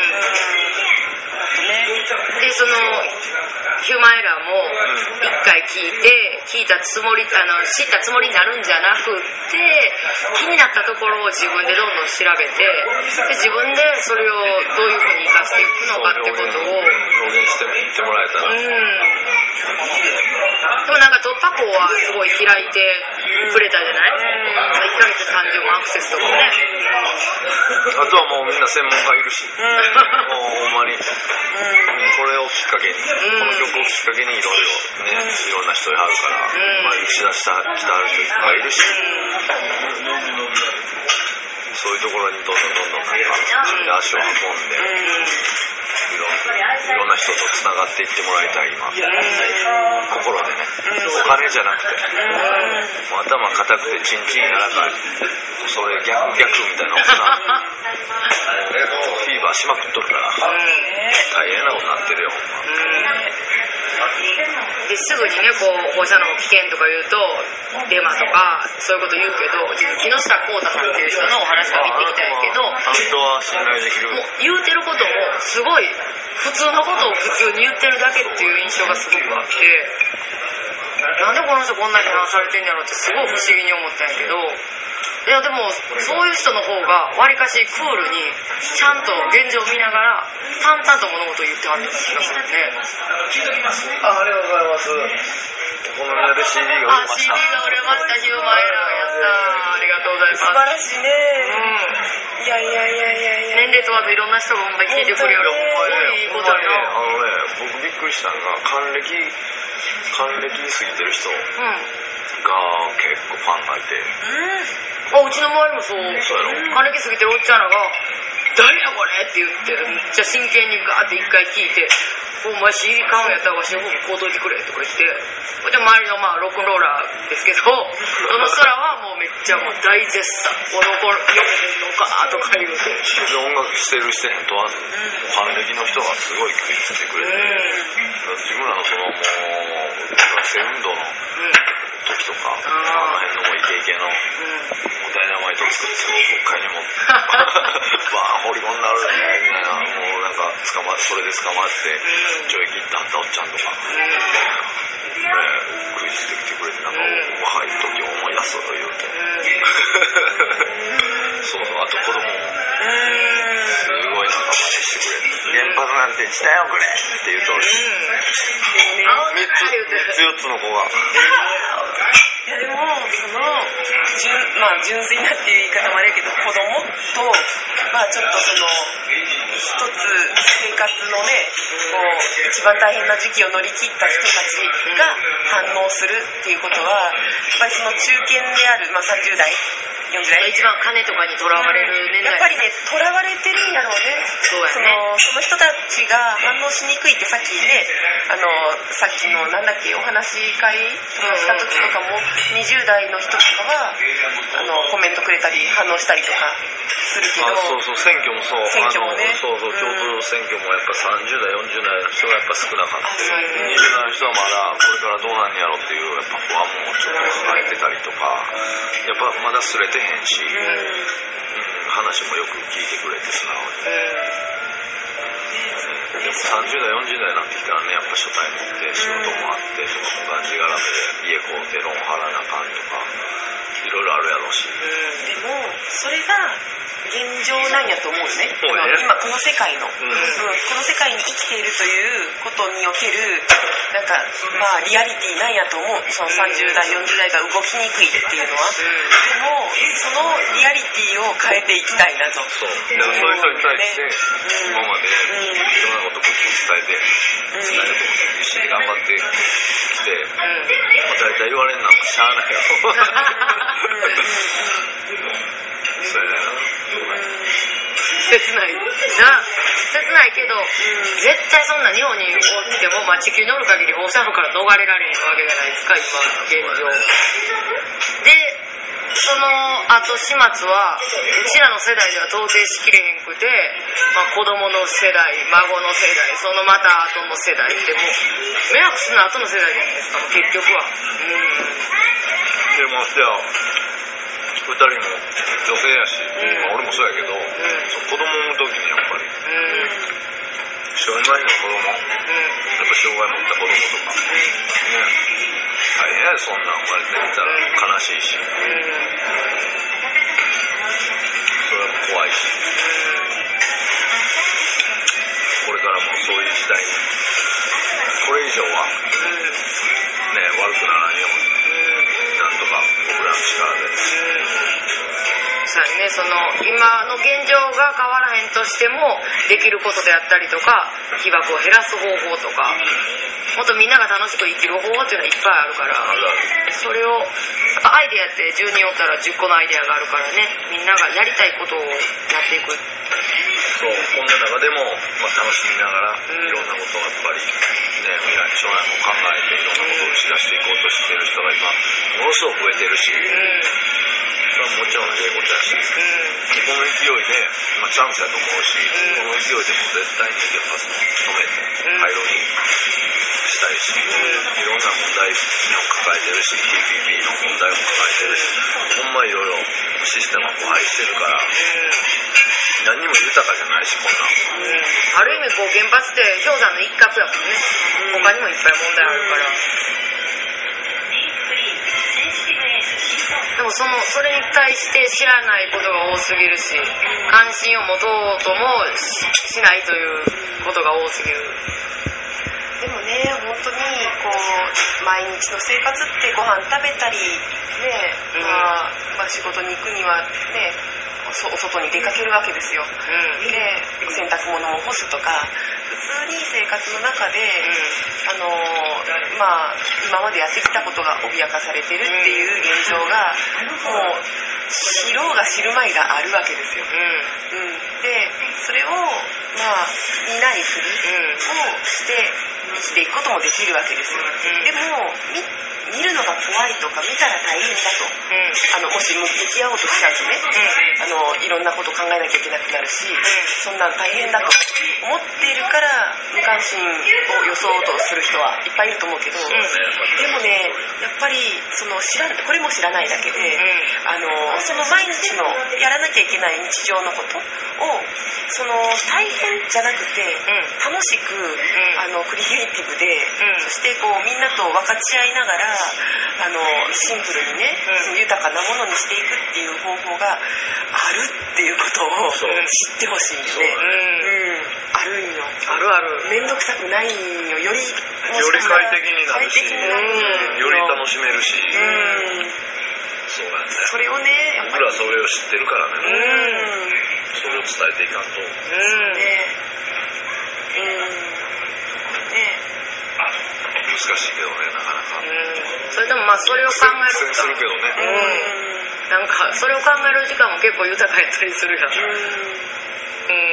S3: うん、ね
S1: でそのヒューマンエラーも一回聞いて聞いたつもりあの知ったつもりになるんじゃなくって気になったところを自分でどんどん調べてで自分でそれをどういうふうに生かしていくのかってことを
S2: 表現してみてもらえたら、うん、
S1: でもなんか突破口はすごい開いてくれたじゃない、うん、いっかげつさんじゅうまんアクセスとかもね。
S2: あとはもうみんな専門家いるし、うん、もうほんまに、うん、これをきっかけに、うん、この曲をきっかけにいろいろね、うん、いろんな人いはるから、うんまあ、打ち出したきたはる人いっぱいいるし、うん、そういうところにどんどんどんどんなんか自分で足を運んで、うんいろ, いろんな人とつながっていってもらいたい今、うん、心でね、うん、お金じゃなくて、うん、頭固くてチンチン柔らかいそれ逆逆みたいなおっさんフィーバーしまくっとるから、うん、大変なことになってるよ、
S1: うん、ですぐにねこう放射能危険とか言うとデマとかそういうこと言うけど木下浩太さんっていう人のお話が入ってきたんやけど
S2: あの人は信頼できる
S1: もう言うてることもすごい普通のことを普通に言ってるだけっていう印象がすごくあってなんでこの人こんなに話されてんやろってすごい不思議に思ったんやけどいやでもそういう人の方がわりかしクールにちゃんと現状を見ながら淡々と物事を言ってはる気がするね。
S2: あ, ありがとうございます。この間で シーディー が売れました。
S1: シーディー が売れましたヒューマンエラーやった。ありがとうございます。
S3: 素晴らしいね、うん、いやいやいやいやいや
S1: 年齢問わずいろんな人がほんまに聞いてくれるいいことやな。
S2: あのね僕びっくりしたのが還暦還暦過ぎてる人が結構ファンがいて、
S1: うんあうちの周りもそう。
S2: そうやろ。
S1: 還暦過ぎてるおっちゃんらが誰やこれって言ってめっちゃ真剣にガーって一回聞いて、お前 シーディー 買うんやったらわしの方も買うといてくれとか言って、で周りのまあロックンローラーですけど、その空はもうめっちゃもう大絶賛、この子読めへんのかとか言うて、
S2: 音楽してるしてへん問わず、還暦の人がすごい食いついてくれて、自分らのそのもう学生運動の時とか、あの辺のもうイケイケの、もうダイナマイト作って国会にもバーン放り込んだるねみたいな、もうなんか捕まそれで捕まって上駅行ってはったおっちゃんとか、ね、食いついてきてくれて、なんか若い時を思い出すと言うて、そうそう、あと子供もすごいなんか真似してくれて、原発なんてしたよこれって言うとるし、みっつよっつの子が
S3: いやでもその純、まあ、純粋なっていう言い方もあるけど、子供と、まあ、ちょっとその一つ生活のねこう一番大変な時期を乗り切った人たちが反応するっていうことは、やっぱりその中堅である、まあ、さんじゅう代よんじゅう代、
S1: 一番金とかにとらわれる年代、
S3: やっぱりねとらわれてるんやろうね。
S1: そうやね。
S3: そのその人たちが反応しにくいってさっきね、あのさっきのなんだっけお話し会とかした時とかもにじゅう代の人とかはあのコメントくれたり反応したりとかするけど、
S2: あそうそう選挙もそう、
S3: 選挙もね、
S2: そうそう、共同選挙もやっぱさんじゅう代よんじゅう代の人がやっぱ少なかった、
S3: ね、
S2: にじゅう代の人はまだこれからどうなんやろっていうやっぱ不安もちょっと抱えてたりとか、やっぱまだすれてへんし、うんうん、話もよく聞いてくれて素直に、うん、でもさんじゅう代よんじゅう代になってきたらね、やっぱ初対面で仕事もあってとか、がんじがらめで家買うてローン払わなあかんとかいろいろあるやろうし、うん、
S3: でもそれが現状なんやと思うね。
S2: そうね、
S3: 今この世界の、うんうん、この世界に生きているということにおけるなんかまあリアリティなんやと思う。そのさんじゅう代よんじゅう代が動きにくいっていうのは、でもそのリアリティを変えていきたいなと。
S2: そうでもそういう人に対して、うん、今までいろんなことを伝えて伝えると必死に頑張ってきて、うん、まあ、大体言われんなんかしゃあないやろそうやな、
S1: 切ないな、切ないけど、うん、絶対そんな日本に起きても、まあ、地球におる限り放射能から逃れられへんわけじゃないですか、今現状で。その後始末はうちらの世代では到底しきれへんくて、まあ、子供の世代、孫の世代、そのまた後の世代ってもう迷惑するの後の世代じゃないですか、結局は。
S2: うんでもじゃあふたりも女性やし、うんまあ、俺もそうやけど、うん、子供の時にやっぱり、うん、障害の子供、うん、やっぱ障害持った子供とか、うんね、大変やでそんなん生まれてみたら悲しいし、うん、それは怖いし、これからもそういう時代にこれ以上は、ね、悪くならないようになんとか僕らの力で、
S1: そうやね、その今の現状が変わらへんとしてもできることであったりとか、被爆を減らす方法とか、もっとみんなが楽しく生きる方法っていうのはいっぱいあるから、それをアイデアってじゅうにんおったらじゅっこのアイデアがあるからね、みんながやりたいことをやっていく。
S2: そう、こんな中でも、まあ、楽しみながら、うん、いろんなことをやっぱり、ね、未来将来も考えていろんなことを打ち出していこうとしている人が今ものすごく増えてるし、うん、それはもちろんええことやし、うん、この勢いで、まあ、チャンスやと思うし、うん、この勢いでも絶対に原発も止めて廃炉にしたいし、うん、いろんな問題も抱えてるし、 ティーピーピー の問題も抱えてるし、ほんまいろいろシステムを破壊してるから、何にも豊かじゃないし、こんなん、うん、
S1: ある意味こう原発って氷山の一角やもんね、うん、他にもいっぱい問題あるから、うん、でもそのそれに対して知らないことが多すぎるし、関心を持とうとも し, しないということが多すぎる。
S3: でもね、本当にこう毎日の生活ってご飯食べたりね、うん、まあ、まあ仕事に行くにはね、お外に出かけるわけですよ、うん、で洗濯物を干すとか普通に生活の中で、うん、あのまあ今までやってきたことが脅かされてるっていう現状がもう知ろうが知るまいがあるわけですよ、うんうん、でそれをまあ見ないふりをして生きていくこともできるわけですよ。でも見見るのが怖いとか見たら大変だと、うん、あのもし向き合おうとしちゃうとね、うん、あのいろんなこと考えなきゃいけなくなるし、うん、そんなん大変だと思っているから無関心を装おうとする人はいっぱいいると思うけど、うん、でもねやっぱりその知らこれも知らないだけで、うん、あのその毎日のやらなきゃいけない日常のことをその大変じゃなくて、うん、楽しく、うん、あのクリエイティブで、うん、そしてこうみんなと分かち合いながらあのシンプルにね、うん、豊かなものにしていくっていう方法があるっていうことを知ってほしいんで、うんうん、あるんよ。
S1: あるある。
S3: めんどくさくないんよ。より
S2: より快適になるし、うん、より楽しめるし、うん、そうなんですね。
S3: それをねやっぱり
S2: 僕らそれを知ってるからね、うん、それを伝えていかんと、うん、ね、
S3: うん、ね
S2: 難しいけどね、なかなか。うん、
S1: それでもまあそれを考える
S2: するけどね。うん。
S1: なんかそれを考える時間も結構豊かやったりするやん。うん。うん。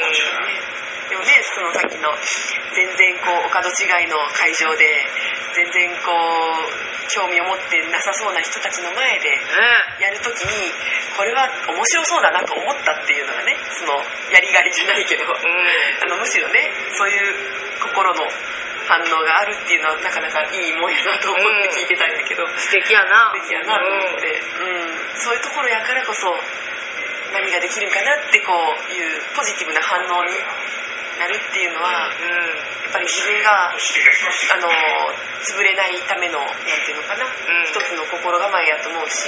S3: でもね、そのさっきの全然こうお門違いの会場で全然こう興味を持ってなさそうな人たちの前でやるときにこれは面白そうだなと思ったっていうのがね、そのやりがいじゃないけど、うん、あのむしろねそういう心の反応があるっていうのはなかなかいいもんやなと思って聞いてたんだけど、うん、
S1: 素敵やな
S3: 素敵やなと思って、うんうん、そういうところやからこそ何ができるかなってこういうポジティブな反応になるっていうのは、うん、やっぱり自分があの潰れないためのなんていうのかな、うん、一つの心構えやと思うし、うん、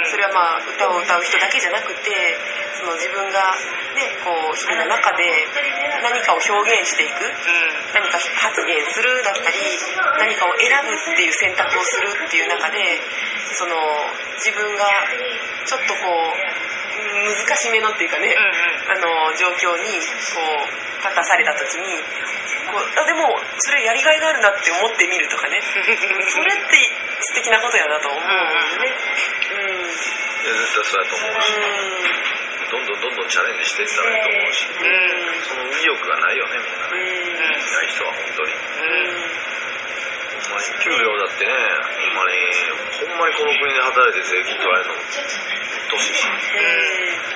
S3: それはまあ歌を歌う人だけじゃなくてその自分がねこう日々の中で何かを表現していく、うん、何か発言するだったり何かを選ぶっていう選択をするっていう中でその自分がちょっとこう難しめのっていうかね、うんうん、あの状況にこう立たされた時にこうあでもそれやりがいがあるなって思ってみるとかねそれって素敵なことやなと思うんですよね、うん、
S2: いや絶対そうやと思うし、うん、どんどんどんどんチャレンジしていったらいいと思うし、うん、その意欲がないよねみんなね、うん、ない人は本当に、うんほんまに給料だってねほんまにほんまにこの国で働いて税金取られるの年し、うん、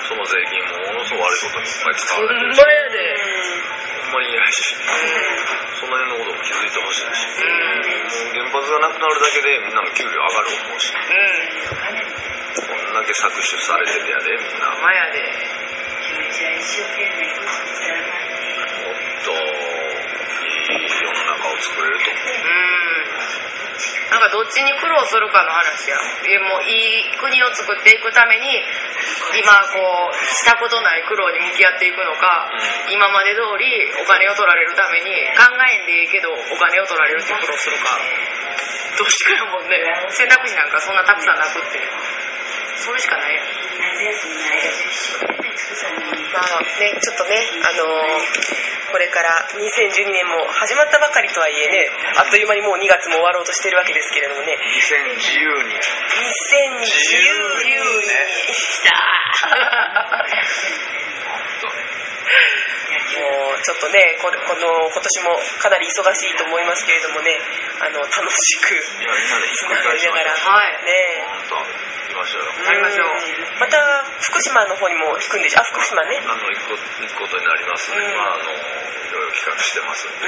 S2: その税金もものすごく悪いことにいっぱい使われてるしほんまに偉いし、うん、その辺のことも気づいてほしいし、うん、原発がなくなるだけでみんなの給料上がると思うし、うん、こんだけ搾取されててやでみんな
S1: まやで
S2: もっといい世の中を作れると思う、うん
S1: なんかどっちに苦労するかの話やもういい国を作っていくために今こうしたことない苦労に向き合っていくのか、うん、今まで通りお金を取られるために考えんでいいけどお金を取られるって苦労するかどうしかやもんね選択肢なんかそんなたくさんなくってそれしかないやん
S3: まあねちょっとねあのーこれからにせんじゅうにねんも始まったばかりとはいえねあっという間にもうにがつも終わろうとしてるわけですけれどもね
S2: にせんじゅうにに
S3: せんじゅうにきたもうちょっとねこの今年もかなり忙しいと思いますけれどもねあの楽しくつながりながら
S2: はいね行きましょうよ
S1: やりましょう
S3: また福島の方にも行くんでしょあ福島ね
S2: あの行くことになりますね、うん、まああのいろいろ企画してますんで、うん、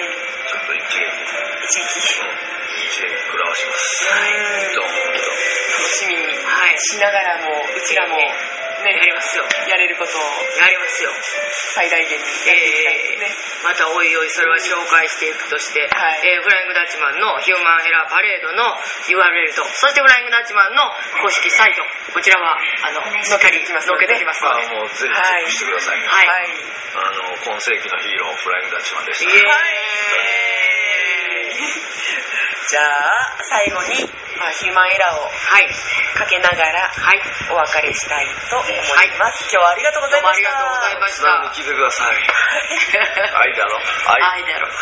S2: ちょっと一撃
S3: 一撃、
S2: うん、一撃食らわしますはいどうも
S3: 楽しみに、はい、しながらもうちらもね、
S1: やりますよ
S3: やれることを
S1: やりますよ
S3: 最大限にやっていきたいですね、
S1: えー、またおいおいそれは紹介していくとして、はいえー、フライングダッチマンのヒューマンエラーパレードの ユーアールエル とそしてフライングダッチマンの公式サイトこちらはあの
S3: のけていきますので、ね、
S2: まあ、もうぜひチェックしてください、
S1: はいはい、
S2: あの今世紀のヒーローフライングダッチマンでした、
S3: はいじゃあ最後に、まあ、ヒューマンエラーをかけながらお別れしたいと思います、はい、今日はありがとうございました。
S1: どうもありがとうございました。
S2: 何に聞いてください愛だろ
S1: 愛愛だろ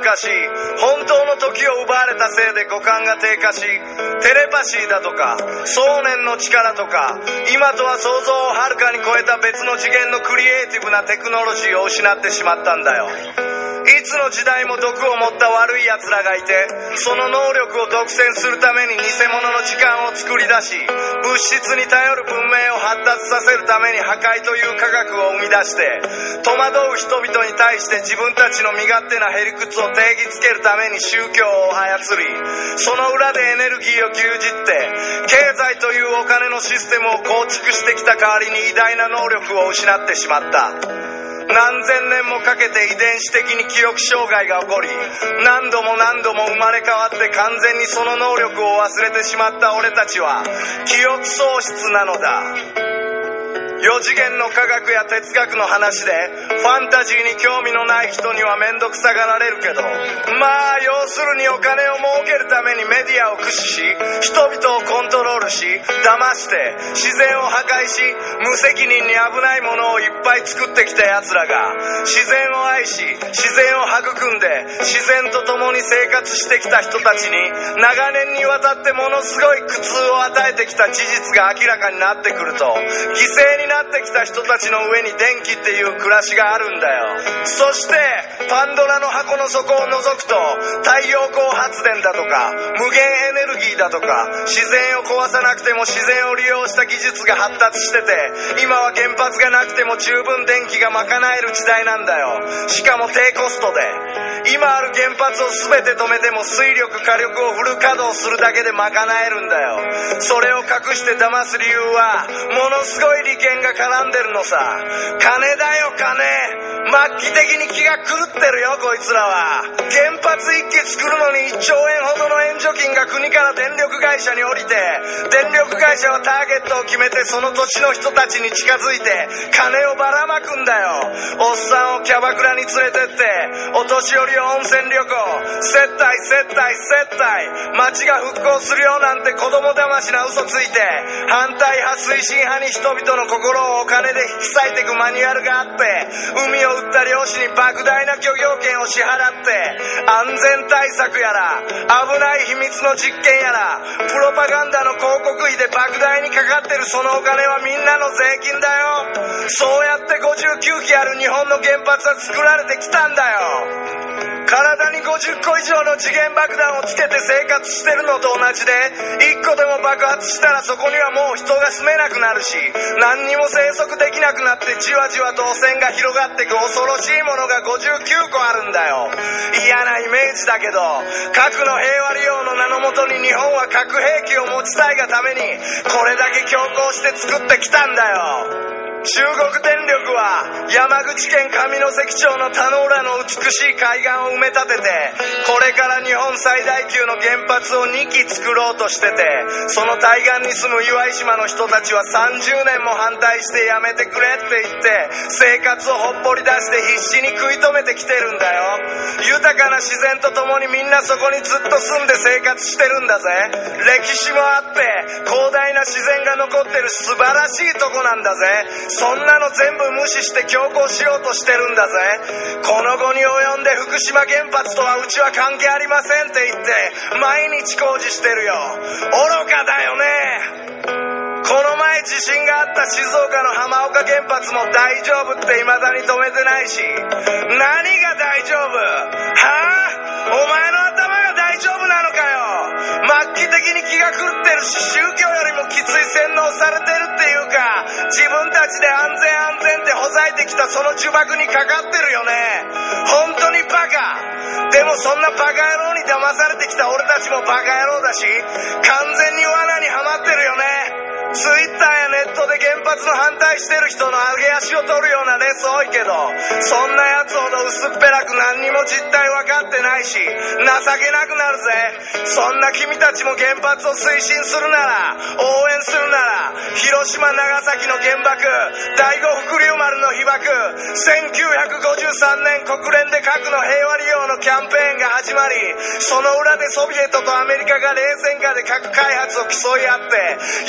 S4: 化し、本当の時を奪われたせいで五感が低下し、テレパシーだとか想念の力とか、今とは想像をはるかに超えた別の次元のクリエイティブなテクノロジーを失ってしまったんだよ。いつの時代も毒を持った悪い奴らがいて、その能力を独占するために偽物の時間を作り出し、物質に頼る文明を発達させるために破壊という科学を生み出して、戸惑う人々に対して自分たちの身勝手なへりくつを定義づけるために宗教を操り、その裏でエネルギーを牛耳って経済というお金のシステムを構築してきた代わりに偉大な能力を失ってしまった。何千年もかけて遺伝子的に記憶障害が起こり、何度も何度も生まれ変わって完全にその能力を忘れてしまった俺たちは記憶喪失なのだ。よ次元の科学や哲学の話でファンタジーに興味のない人には面倒くさがられるけど、まあ要するにお金を儲けるためにメディアを駆使し、人々をコントロールし、騙して自然を破壊し、無責任に危ないものをいっぱい作ってきた奴らが、自然を愛し自然を育んで自然と共に生活してきた人たちに長年にわたってものすごい苦痛を与えてきた事実が明らかになってくると、犠牲になってきた人たちの上に電気っていう暮らしがあるんだよ。そしてパンドラの箱の底を覗くと、太陽光発電だとか無限エネルギーだとか、自然を壊さなくても自然を利用した技術が発達してて、今は原発がなくても十分電気が賄える時代なんだよ。しかも低コストで。今ある原発を全て止めても水力火力をフル稼働するだけで賄えるんだよ。それを隠して騙す理由はものすごい利権が絡んでるのさ。金だよ金。末期的に気が狂ってるよこいつらは。原発一基作るのにいっちょうえんほどの援助金が国から電力会社に降りて、電力会社はターゲットを決めてその土地の人たちに近づいて金をばらまくんだよ。おっさんをキャバクラに連れてって、お年寄りを温泉旅行、接待接待接待、街が復興するよなんて子供騙しな嘘ついて、反対派推進派に人々の心をお金で引き裂いていくマニュアルがあって、海を売った漁師に莫大な漁業権を支払って安全対策やら危ない秘密の実験やらプロパガンダの広告費で莫大にかかってるそのお金はみんなの税金だよ。そうやってごじゅうきゅうきある日本の原発は作られてきたんだよ。体にごじゅっこ以上の時限爆弾をつけて生活してるのと同じで、いっこでも爆発したらそこにはもう人が住めなくなるし、何にも生息できなくなってじわじわと汚染が広がっていく恐ろしいものがごじゅうきゅうこあるんだよ。嫌なイメージだけど、核の平和利用の名のもとに日本は核兵器を持ちたいがためにこれだけ強行して作ってきたんだよ。中国電力は山口県上関町の田野浦の美しい海岸を埋め立てて、これから日本最大級の原発をにき作ろうとしてて、その対岸に住む岩井島の人たちはさんじゅうねんも反対してやめてくれって言って生活をほっぽり出して必死に食い止めてきてるんだよ。豊かな自然とともにみんなそこにずっと住んで生活してるんだぜ。歴史もあって広大な自然が残ってる素晴らしいとこなんだぜ。そんなの全部無視して強行しようとしてるんだぜ。この後に及んで福島原発とはうちは関係ありませんって言って毎日工事してるよ。愚かだよね。この前地震があった静岡の浜岡原発も大丈夫って未だに止めてないし。何が大丈夫？はぁ？お前の頭が大丈夫なのかよ。末期的に気が狂ってるし、宗教よりもきつい洗脳されてるっていうか、自分たちで安全安全ってほざいてきたその呪縛にかかってるよね。本当にバカ。でもそんなバカ野郎に騙されてきた俺たちもバカ野郎だし、完全に罠にはまってるよね。ツイッターやネットで原発の反対してる人の上げ足を取るようなレス多いけど、そんなやつほど薄っぺらく何にも実態分かってないし情けなくなるぜ。そんな君たちも原発を推進するなら、応援するなら、広島長崎の原爆、第五福竜丸の被爆、せんきゅうひゃくごじゅうさんねん国連で核の平和利用のキャンペーンが始まり、その裏でソビエトとアメリカが冷戦下で核開発を競い合って、読売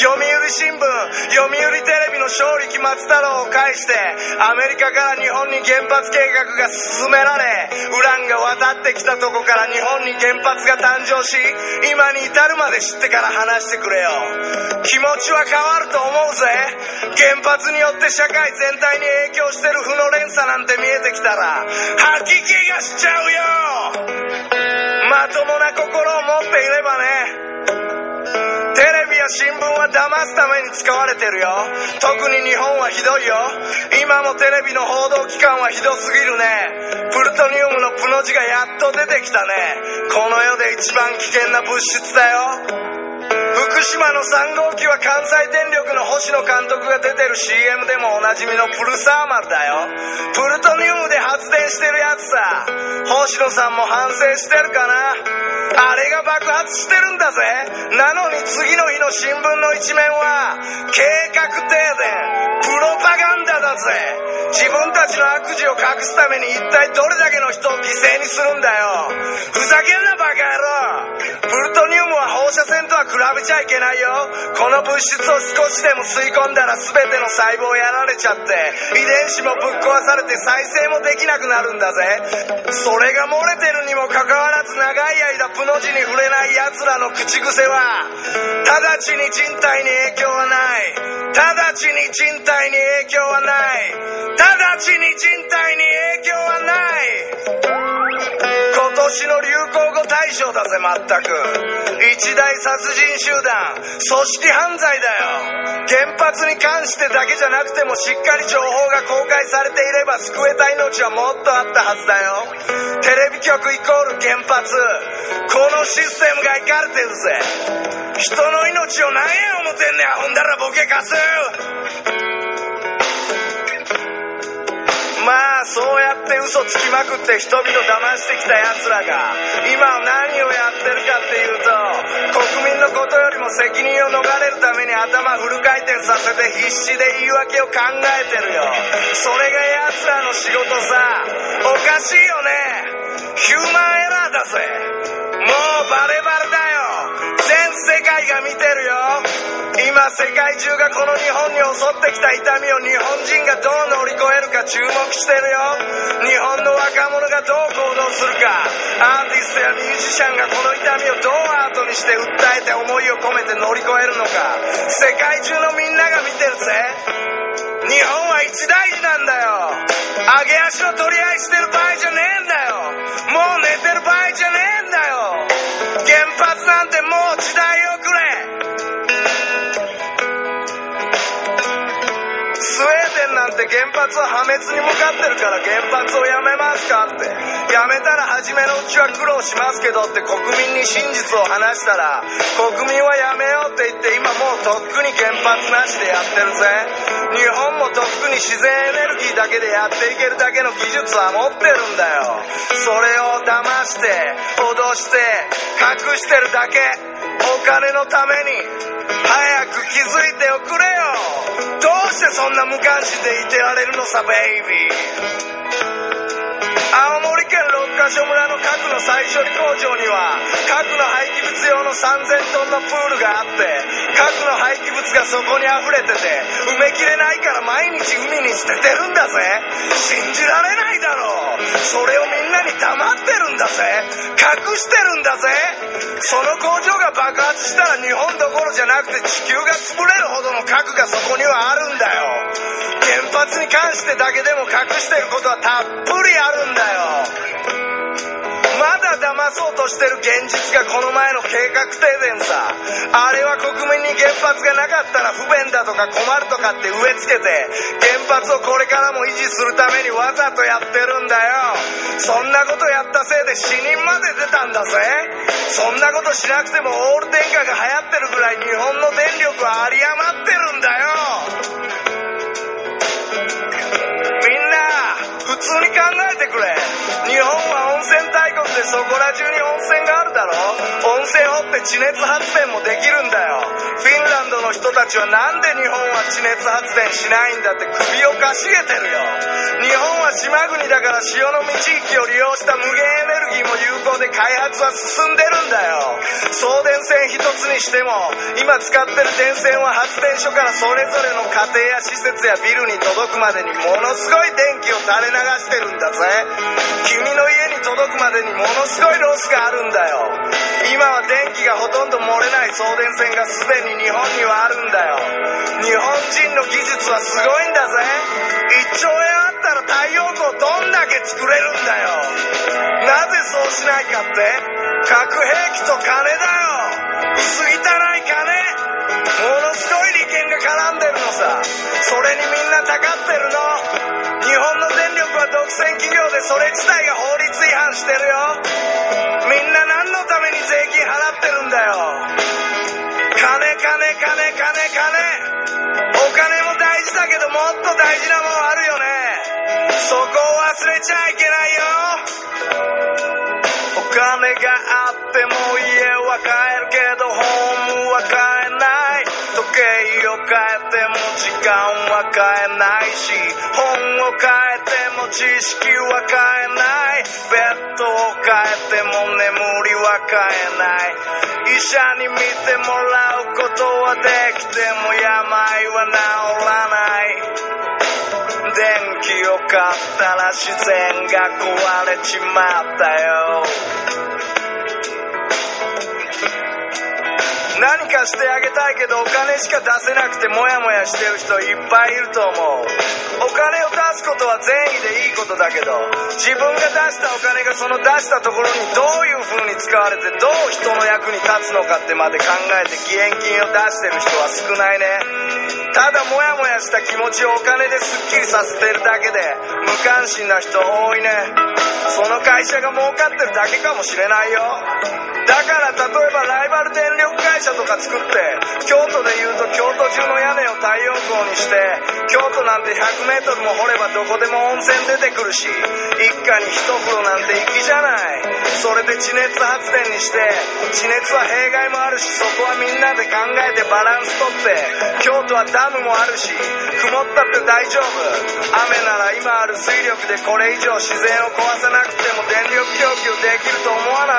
S4: 新聞、読売テレビの勝力松太郎を介してアメリカから日本に原発計画が進められ、ウランが渡ってきたとこから日本に原発が誕生し、今に至るまで知ってから話してくれよ。気持ちは変わると思うぜ。原発によって社会全体に影響してる負の連鎖なんて見えてきたら吐き気がしちゃうよ。まともな心を持っていればね。テレビや新聞は騙すために使われてるよ。特に日本はひどいよ。今もテレビの報道機関はひどすぎるね。プルトニウムのプの字がやっと出てきたね。この世で一番危険な物質だよ。福島のさん号機は関西電力の星野監督が出てる シーエム でもおなじみのプルサーマルだよ。プルトニウムで発電してるやつさ。星野さんも反省してるかな。あれが爆発してるんだぜ。なのに次の日の新聞の一面は計画停電、プロパガンダだぜ。自分たちの悪事を隠すために一体どれだけの人を犠牲にするんだよ。ふざけんなバカ野郎。プルトニウムは放射線とは比べちゃいけないよ。この物質を少しでも吸い込んだら全ての細胞やられちゃって遺伝子もぶっ壊されて再生もできなくなるんだぜ。それが漏れてるにもかかわらず長い間プの字に触れない奴らの口癖は直ちに人体に影響はない、直ちに人体に影響はない、直ちに人体に影響はない。今年の流行語大賞だぜ。まったく一大殺人集団、組織犯罪だよ。原発に関してだけじゃなくてもしっかり情報が公開されていれば救えた命はもっとあったはずだよ。テレビ局イコール原発、このシステムがいかれてるぜ。人の命を何や思てんねや。ほんだらボケかす。まあそうやって嘘つきまくって人々騙してきた奴らが今は何をやってるかっていうと、国民のことよりも責任を逃れるために頭フル回転させて必死で言い訳を考えてるよ。それが奴らの仕事さ。おかしいよね。ヒューマンエラーだぜ。もうバレバレだよ。全世界が見てるよ。今世界中がこの日本に襲ってきた痛みを日本人がどう乗り越えるか注目してるよ。日本の若者がどう行動するか、アーティストやミュージシャンがこの痛みをどうアートにして訴えて思いを込めて乗り越えるのか、世界中のみんなが見てるぜ。日本は一大事なんだよ。揚げ足の取り合いしてる場合じゃねえんだよ。もう寝てる場合じゃねえんだよ。原発なんてもう時代遅れ。スウェーデンなんて原発は破滅に向かってるから原発をやめますかって、やめたら初めのうちは苦労しますけどって国民に真実を話したら国民はやめようって言って今もうとっくに原発なしでやってるぜ。日本もとっくに自然エネルギーだけでやっていけるだけの技術は持ってるんだよ。それを騙して脅して隠してるだけ。お金のために早く気づいておくれよ。どうしてそんな無関心でいてられるのさベイビー。青森県六ヶ所村の核の再処理工場には核の廃棄物用のさんぜんトンのプールがあって核の廃棄物がそこに溢れてて埋めきれないから毎日海に捨ててるんだぜ。信じられないだろう。それをみんなに黙ってるんだぜ。隠してるんだぜ。その工場が爆発したら日本どころじゃなくて地球が潰れるほどの核がそこにはあるんだよ。原発に関してだけでも隠してることはたっぷりあるんだよ。まだ騙そうとしてる現実がこの前の計画停電さ。あれは国民に原発がなかったら不便だとか困るとかって植え付けて原発をこれからも維持するためにわざとやってるんだよ。そんなことやったせいで死人まで出たんだぜ。そんなことしなくてもオール電化が流行ってるぐらい日本の電力は有り余ってるんだよ。みんな二普通に考えてくれ。日本は温泉大国でそこら中に温泉があるだろ。温泉掘って地熱発電もできるんだよ。フィンランドの人たちはなんで日本は地熱発電しないんだって首をかしげてるよ。日本は島国だから潮の満ち引きを利用した無限エネルギーも有効で開発は進んでるんだよ。送電線一つにしても今使ってる電線は発電所からそれぞれの家庭や施設やビルに届くまでにものすごい電気を垂れ流してるんだぜ。君の家に届くまでにものすごいロスがあるんだよ。今は電気がほとんど漏れない送電線がすでに日本にはあるんだよ。日本人の技術はすごいんだぜ。いっちょうえんあったら太陽光どんだけ作れるんだよ。なぜそうしないかって、核兵器と金だよ。薄汚い金。ものすごい利権が絡んでるのさ。それにみんなたかってるの。日本の電力は独占企業でそれ自体が法律違反してるよ。みんな何のために税金払ってるんだよ。金金金金金。お金も大事だけどもっと大事なものあるよね。そこを忘れちゃいけないよ。お金があっても家は買えるけどホームは買えない。時計を変えても時間は買えないし、本を変えても知識は買えない。ベッドを変えても眠りは買えない。医者に見てもらうことはできても病は治らない。電気を買ったら自然が壊れちまったよ。何かしてあげたいけどお金しか出せなくてモヤモヤしてる人いっぱいいると思う。お金を出すことは善意でいいことだけど、自分が出したお金がその出したところにどういう風に使われてどう人の役に立つのかってまで考えて義援金を出してる人は少ないね。ただモヤモヤした気持ちをお金ですっきりさせてるだけで無関心な人多いね。その会社が儲かってるだけかもしれないよ。だから例えばライバル電力会社とか作って京都でいうと京都中の屋根を太陽光にして京都なんてひゃくメートルも掘ればどこでも温泉出てくるし一家に一風呂なんて粋じゃない。それで地熱発電にして地熱は弊害もあるしそこはみんなで考えてバランスとって京都はダムもあるし曇ったって大丈夫。雨なら今ある水力でこれ以上自然を壊さなくても電力供給できると思わない？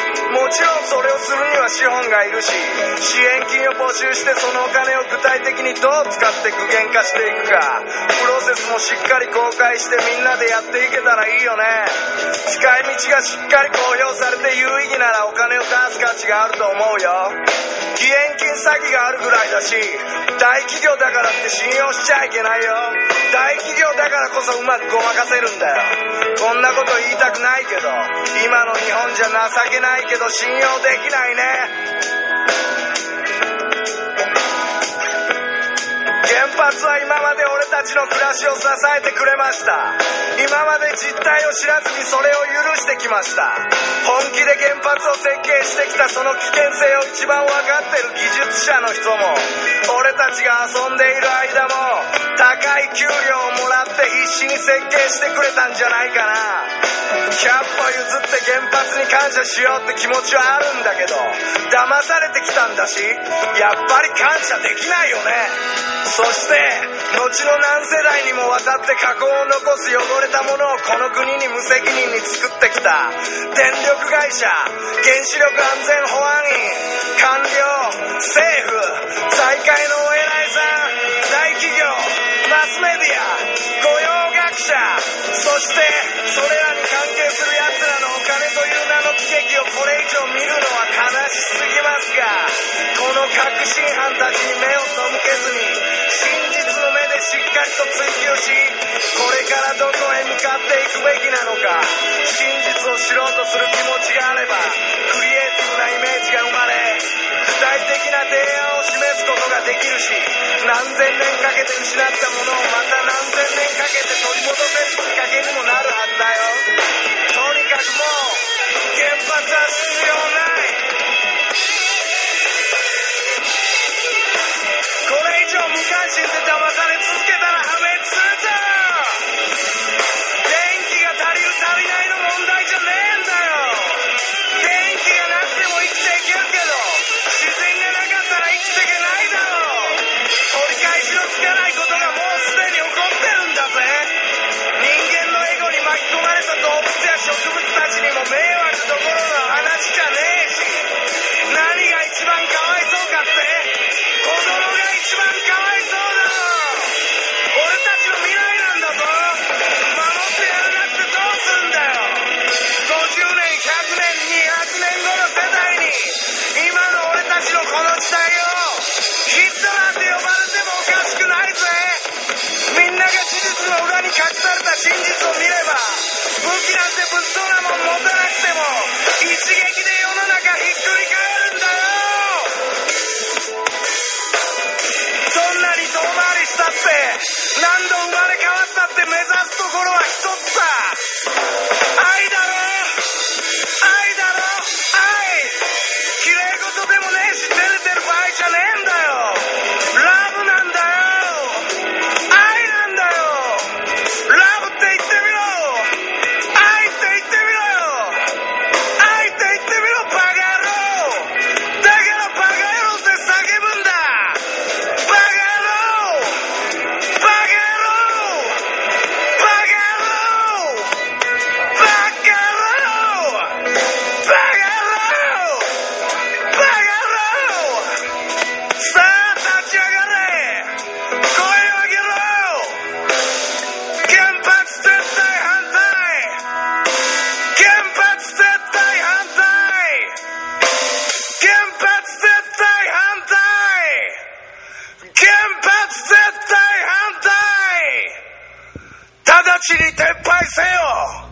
S4: もちろんそれをするには資本がいるし支援金を募集してそのお金を具体的にどう使って具現化していくかプロセスもしっかり公開してみんなでやっていけたらいいよね。使い道がしっかり公表されて有意義ならお金を出す価値があると思うよ。義援金詐欺があるぐらいだし大企業だからって信用しちゃいけないよ。大企業だからこそうまくごまかせるんだよ。こんなこと言いたくないけど今の日本じゃ情けないけど信用できないね。原発は今まで俺たちの暮らしを支えてくれました。今まで実態を知らずにそれを許してきました。本気で原発を設計してきたその危険性を一番分かってる技術者の人も俺たちが遊んでいる間も高い給料をもらって必死に設計してくれたんじゃないかな。ひゃっぽ譲って原発に感謝しようって気持ちはあるんだけど騙されてきたんだしやっぱり感謝できないよね。そして後の何世代にもわたって禍根を残す汚れたものをこの国に無責任に作ってきた電力会社、原子力安全保安院、官僚、政府、財界のお偉いさん、大企業、マスメディア、御用学者、そしてそれらに関係する奴らのお金という名の喜劇をこれ以上見るのは悲しすぎますがこの確信犯たちに目を背けずに真実の目でしっかりと追求しこれからどこへ向かっていくべきなのか真実を知ろうとする気持ちがあればクリエイティブなイメージが生まれ具体的な提案を示すことができるし何千年かけて失ったものをまた何千年かけて取り戻せるきっかけにもなるはずだよ。とにかくもう原発は必要ない。これ以上無関心で騙され続けたら破滅するぞ。電せよ。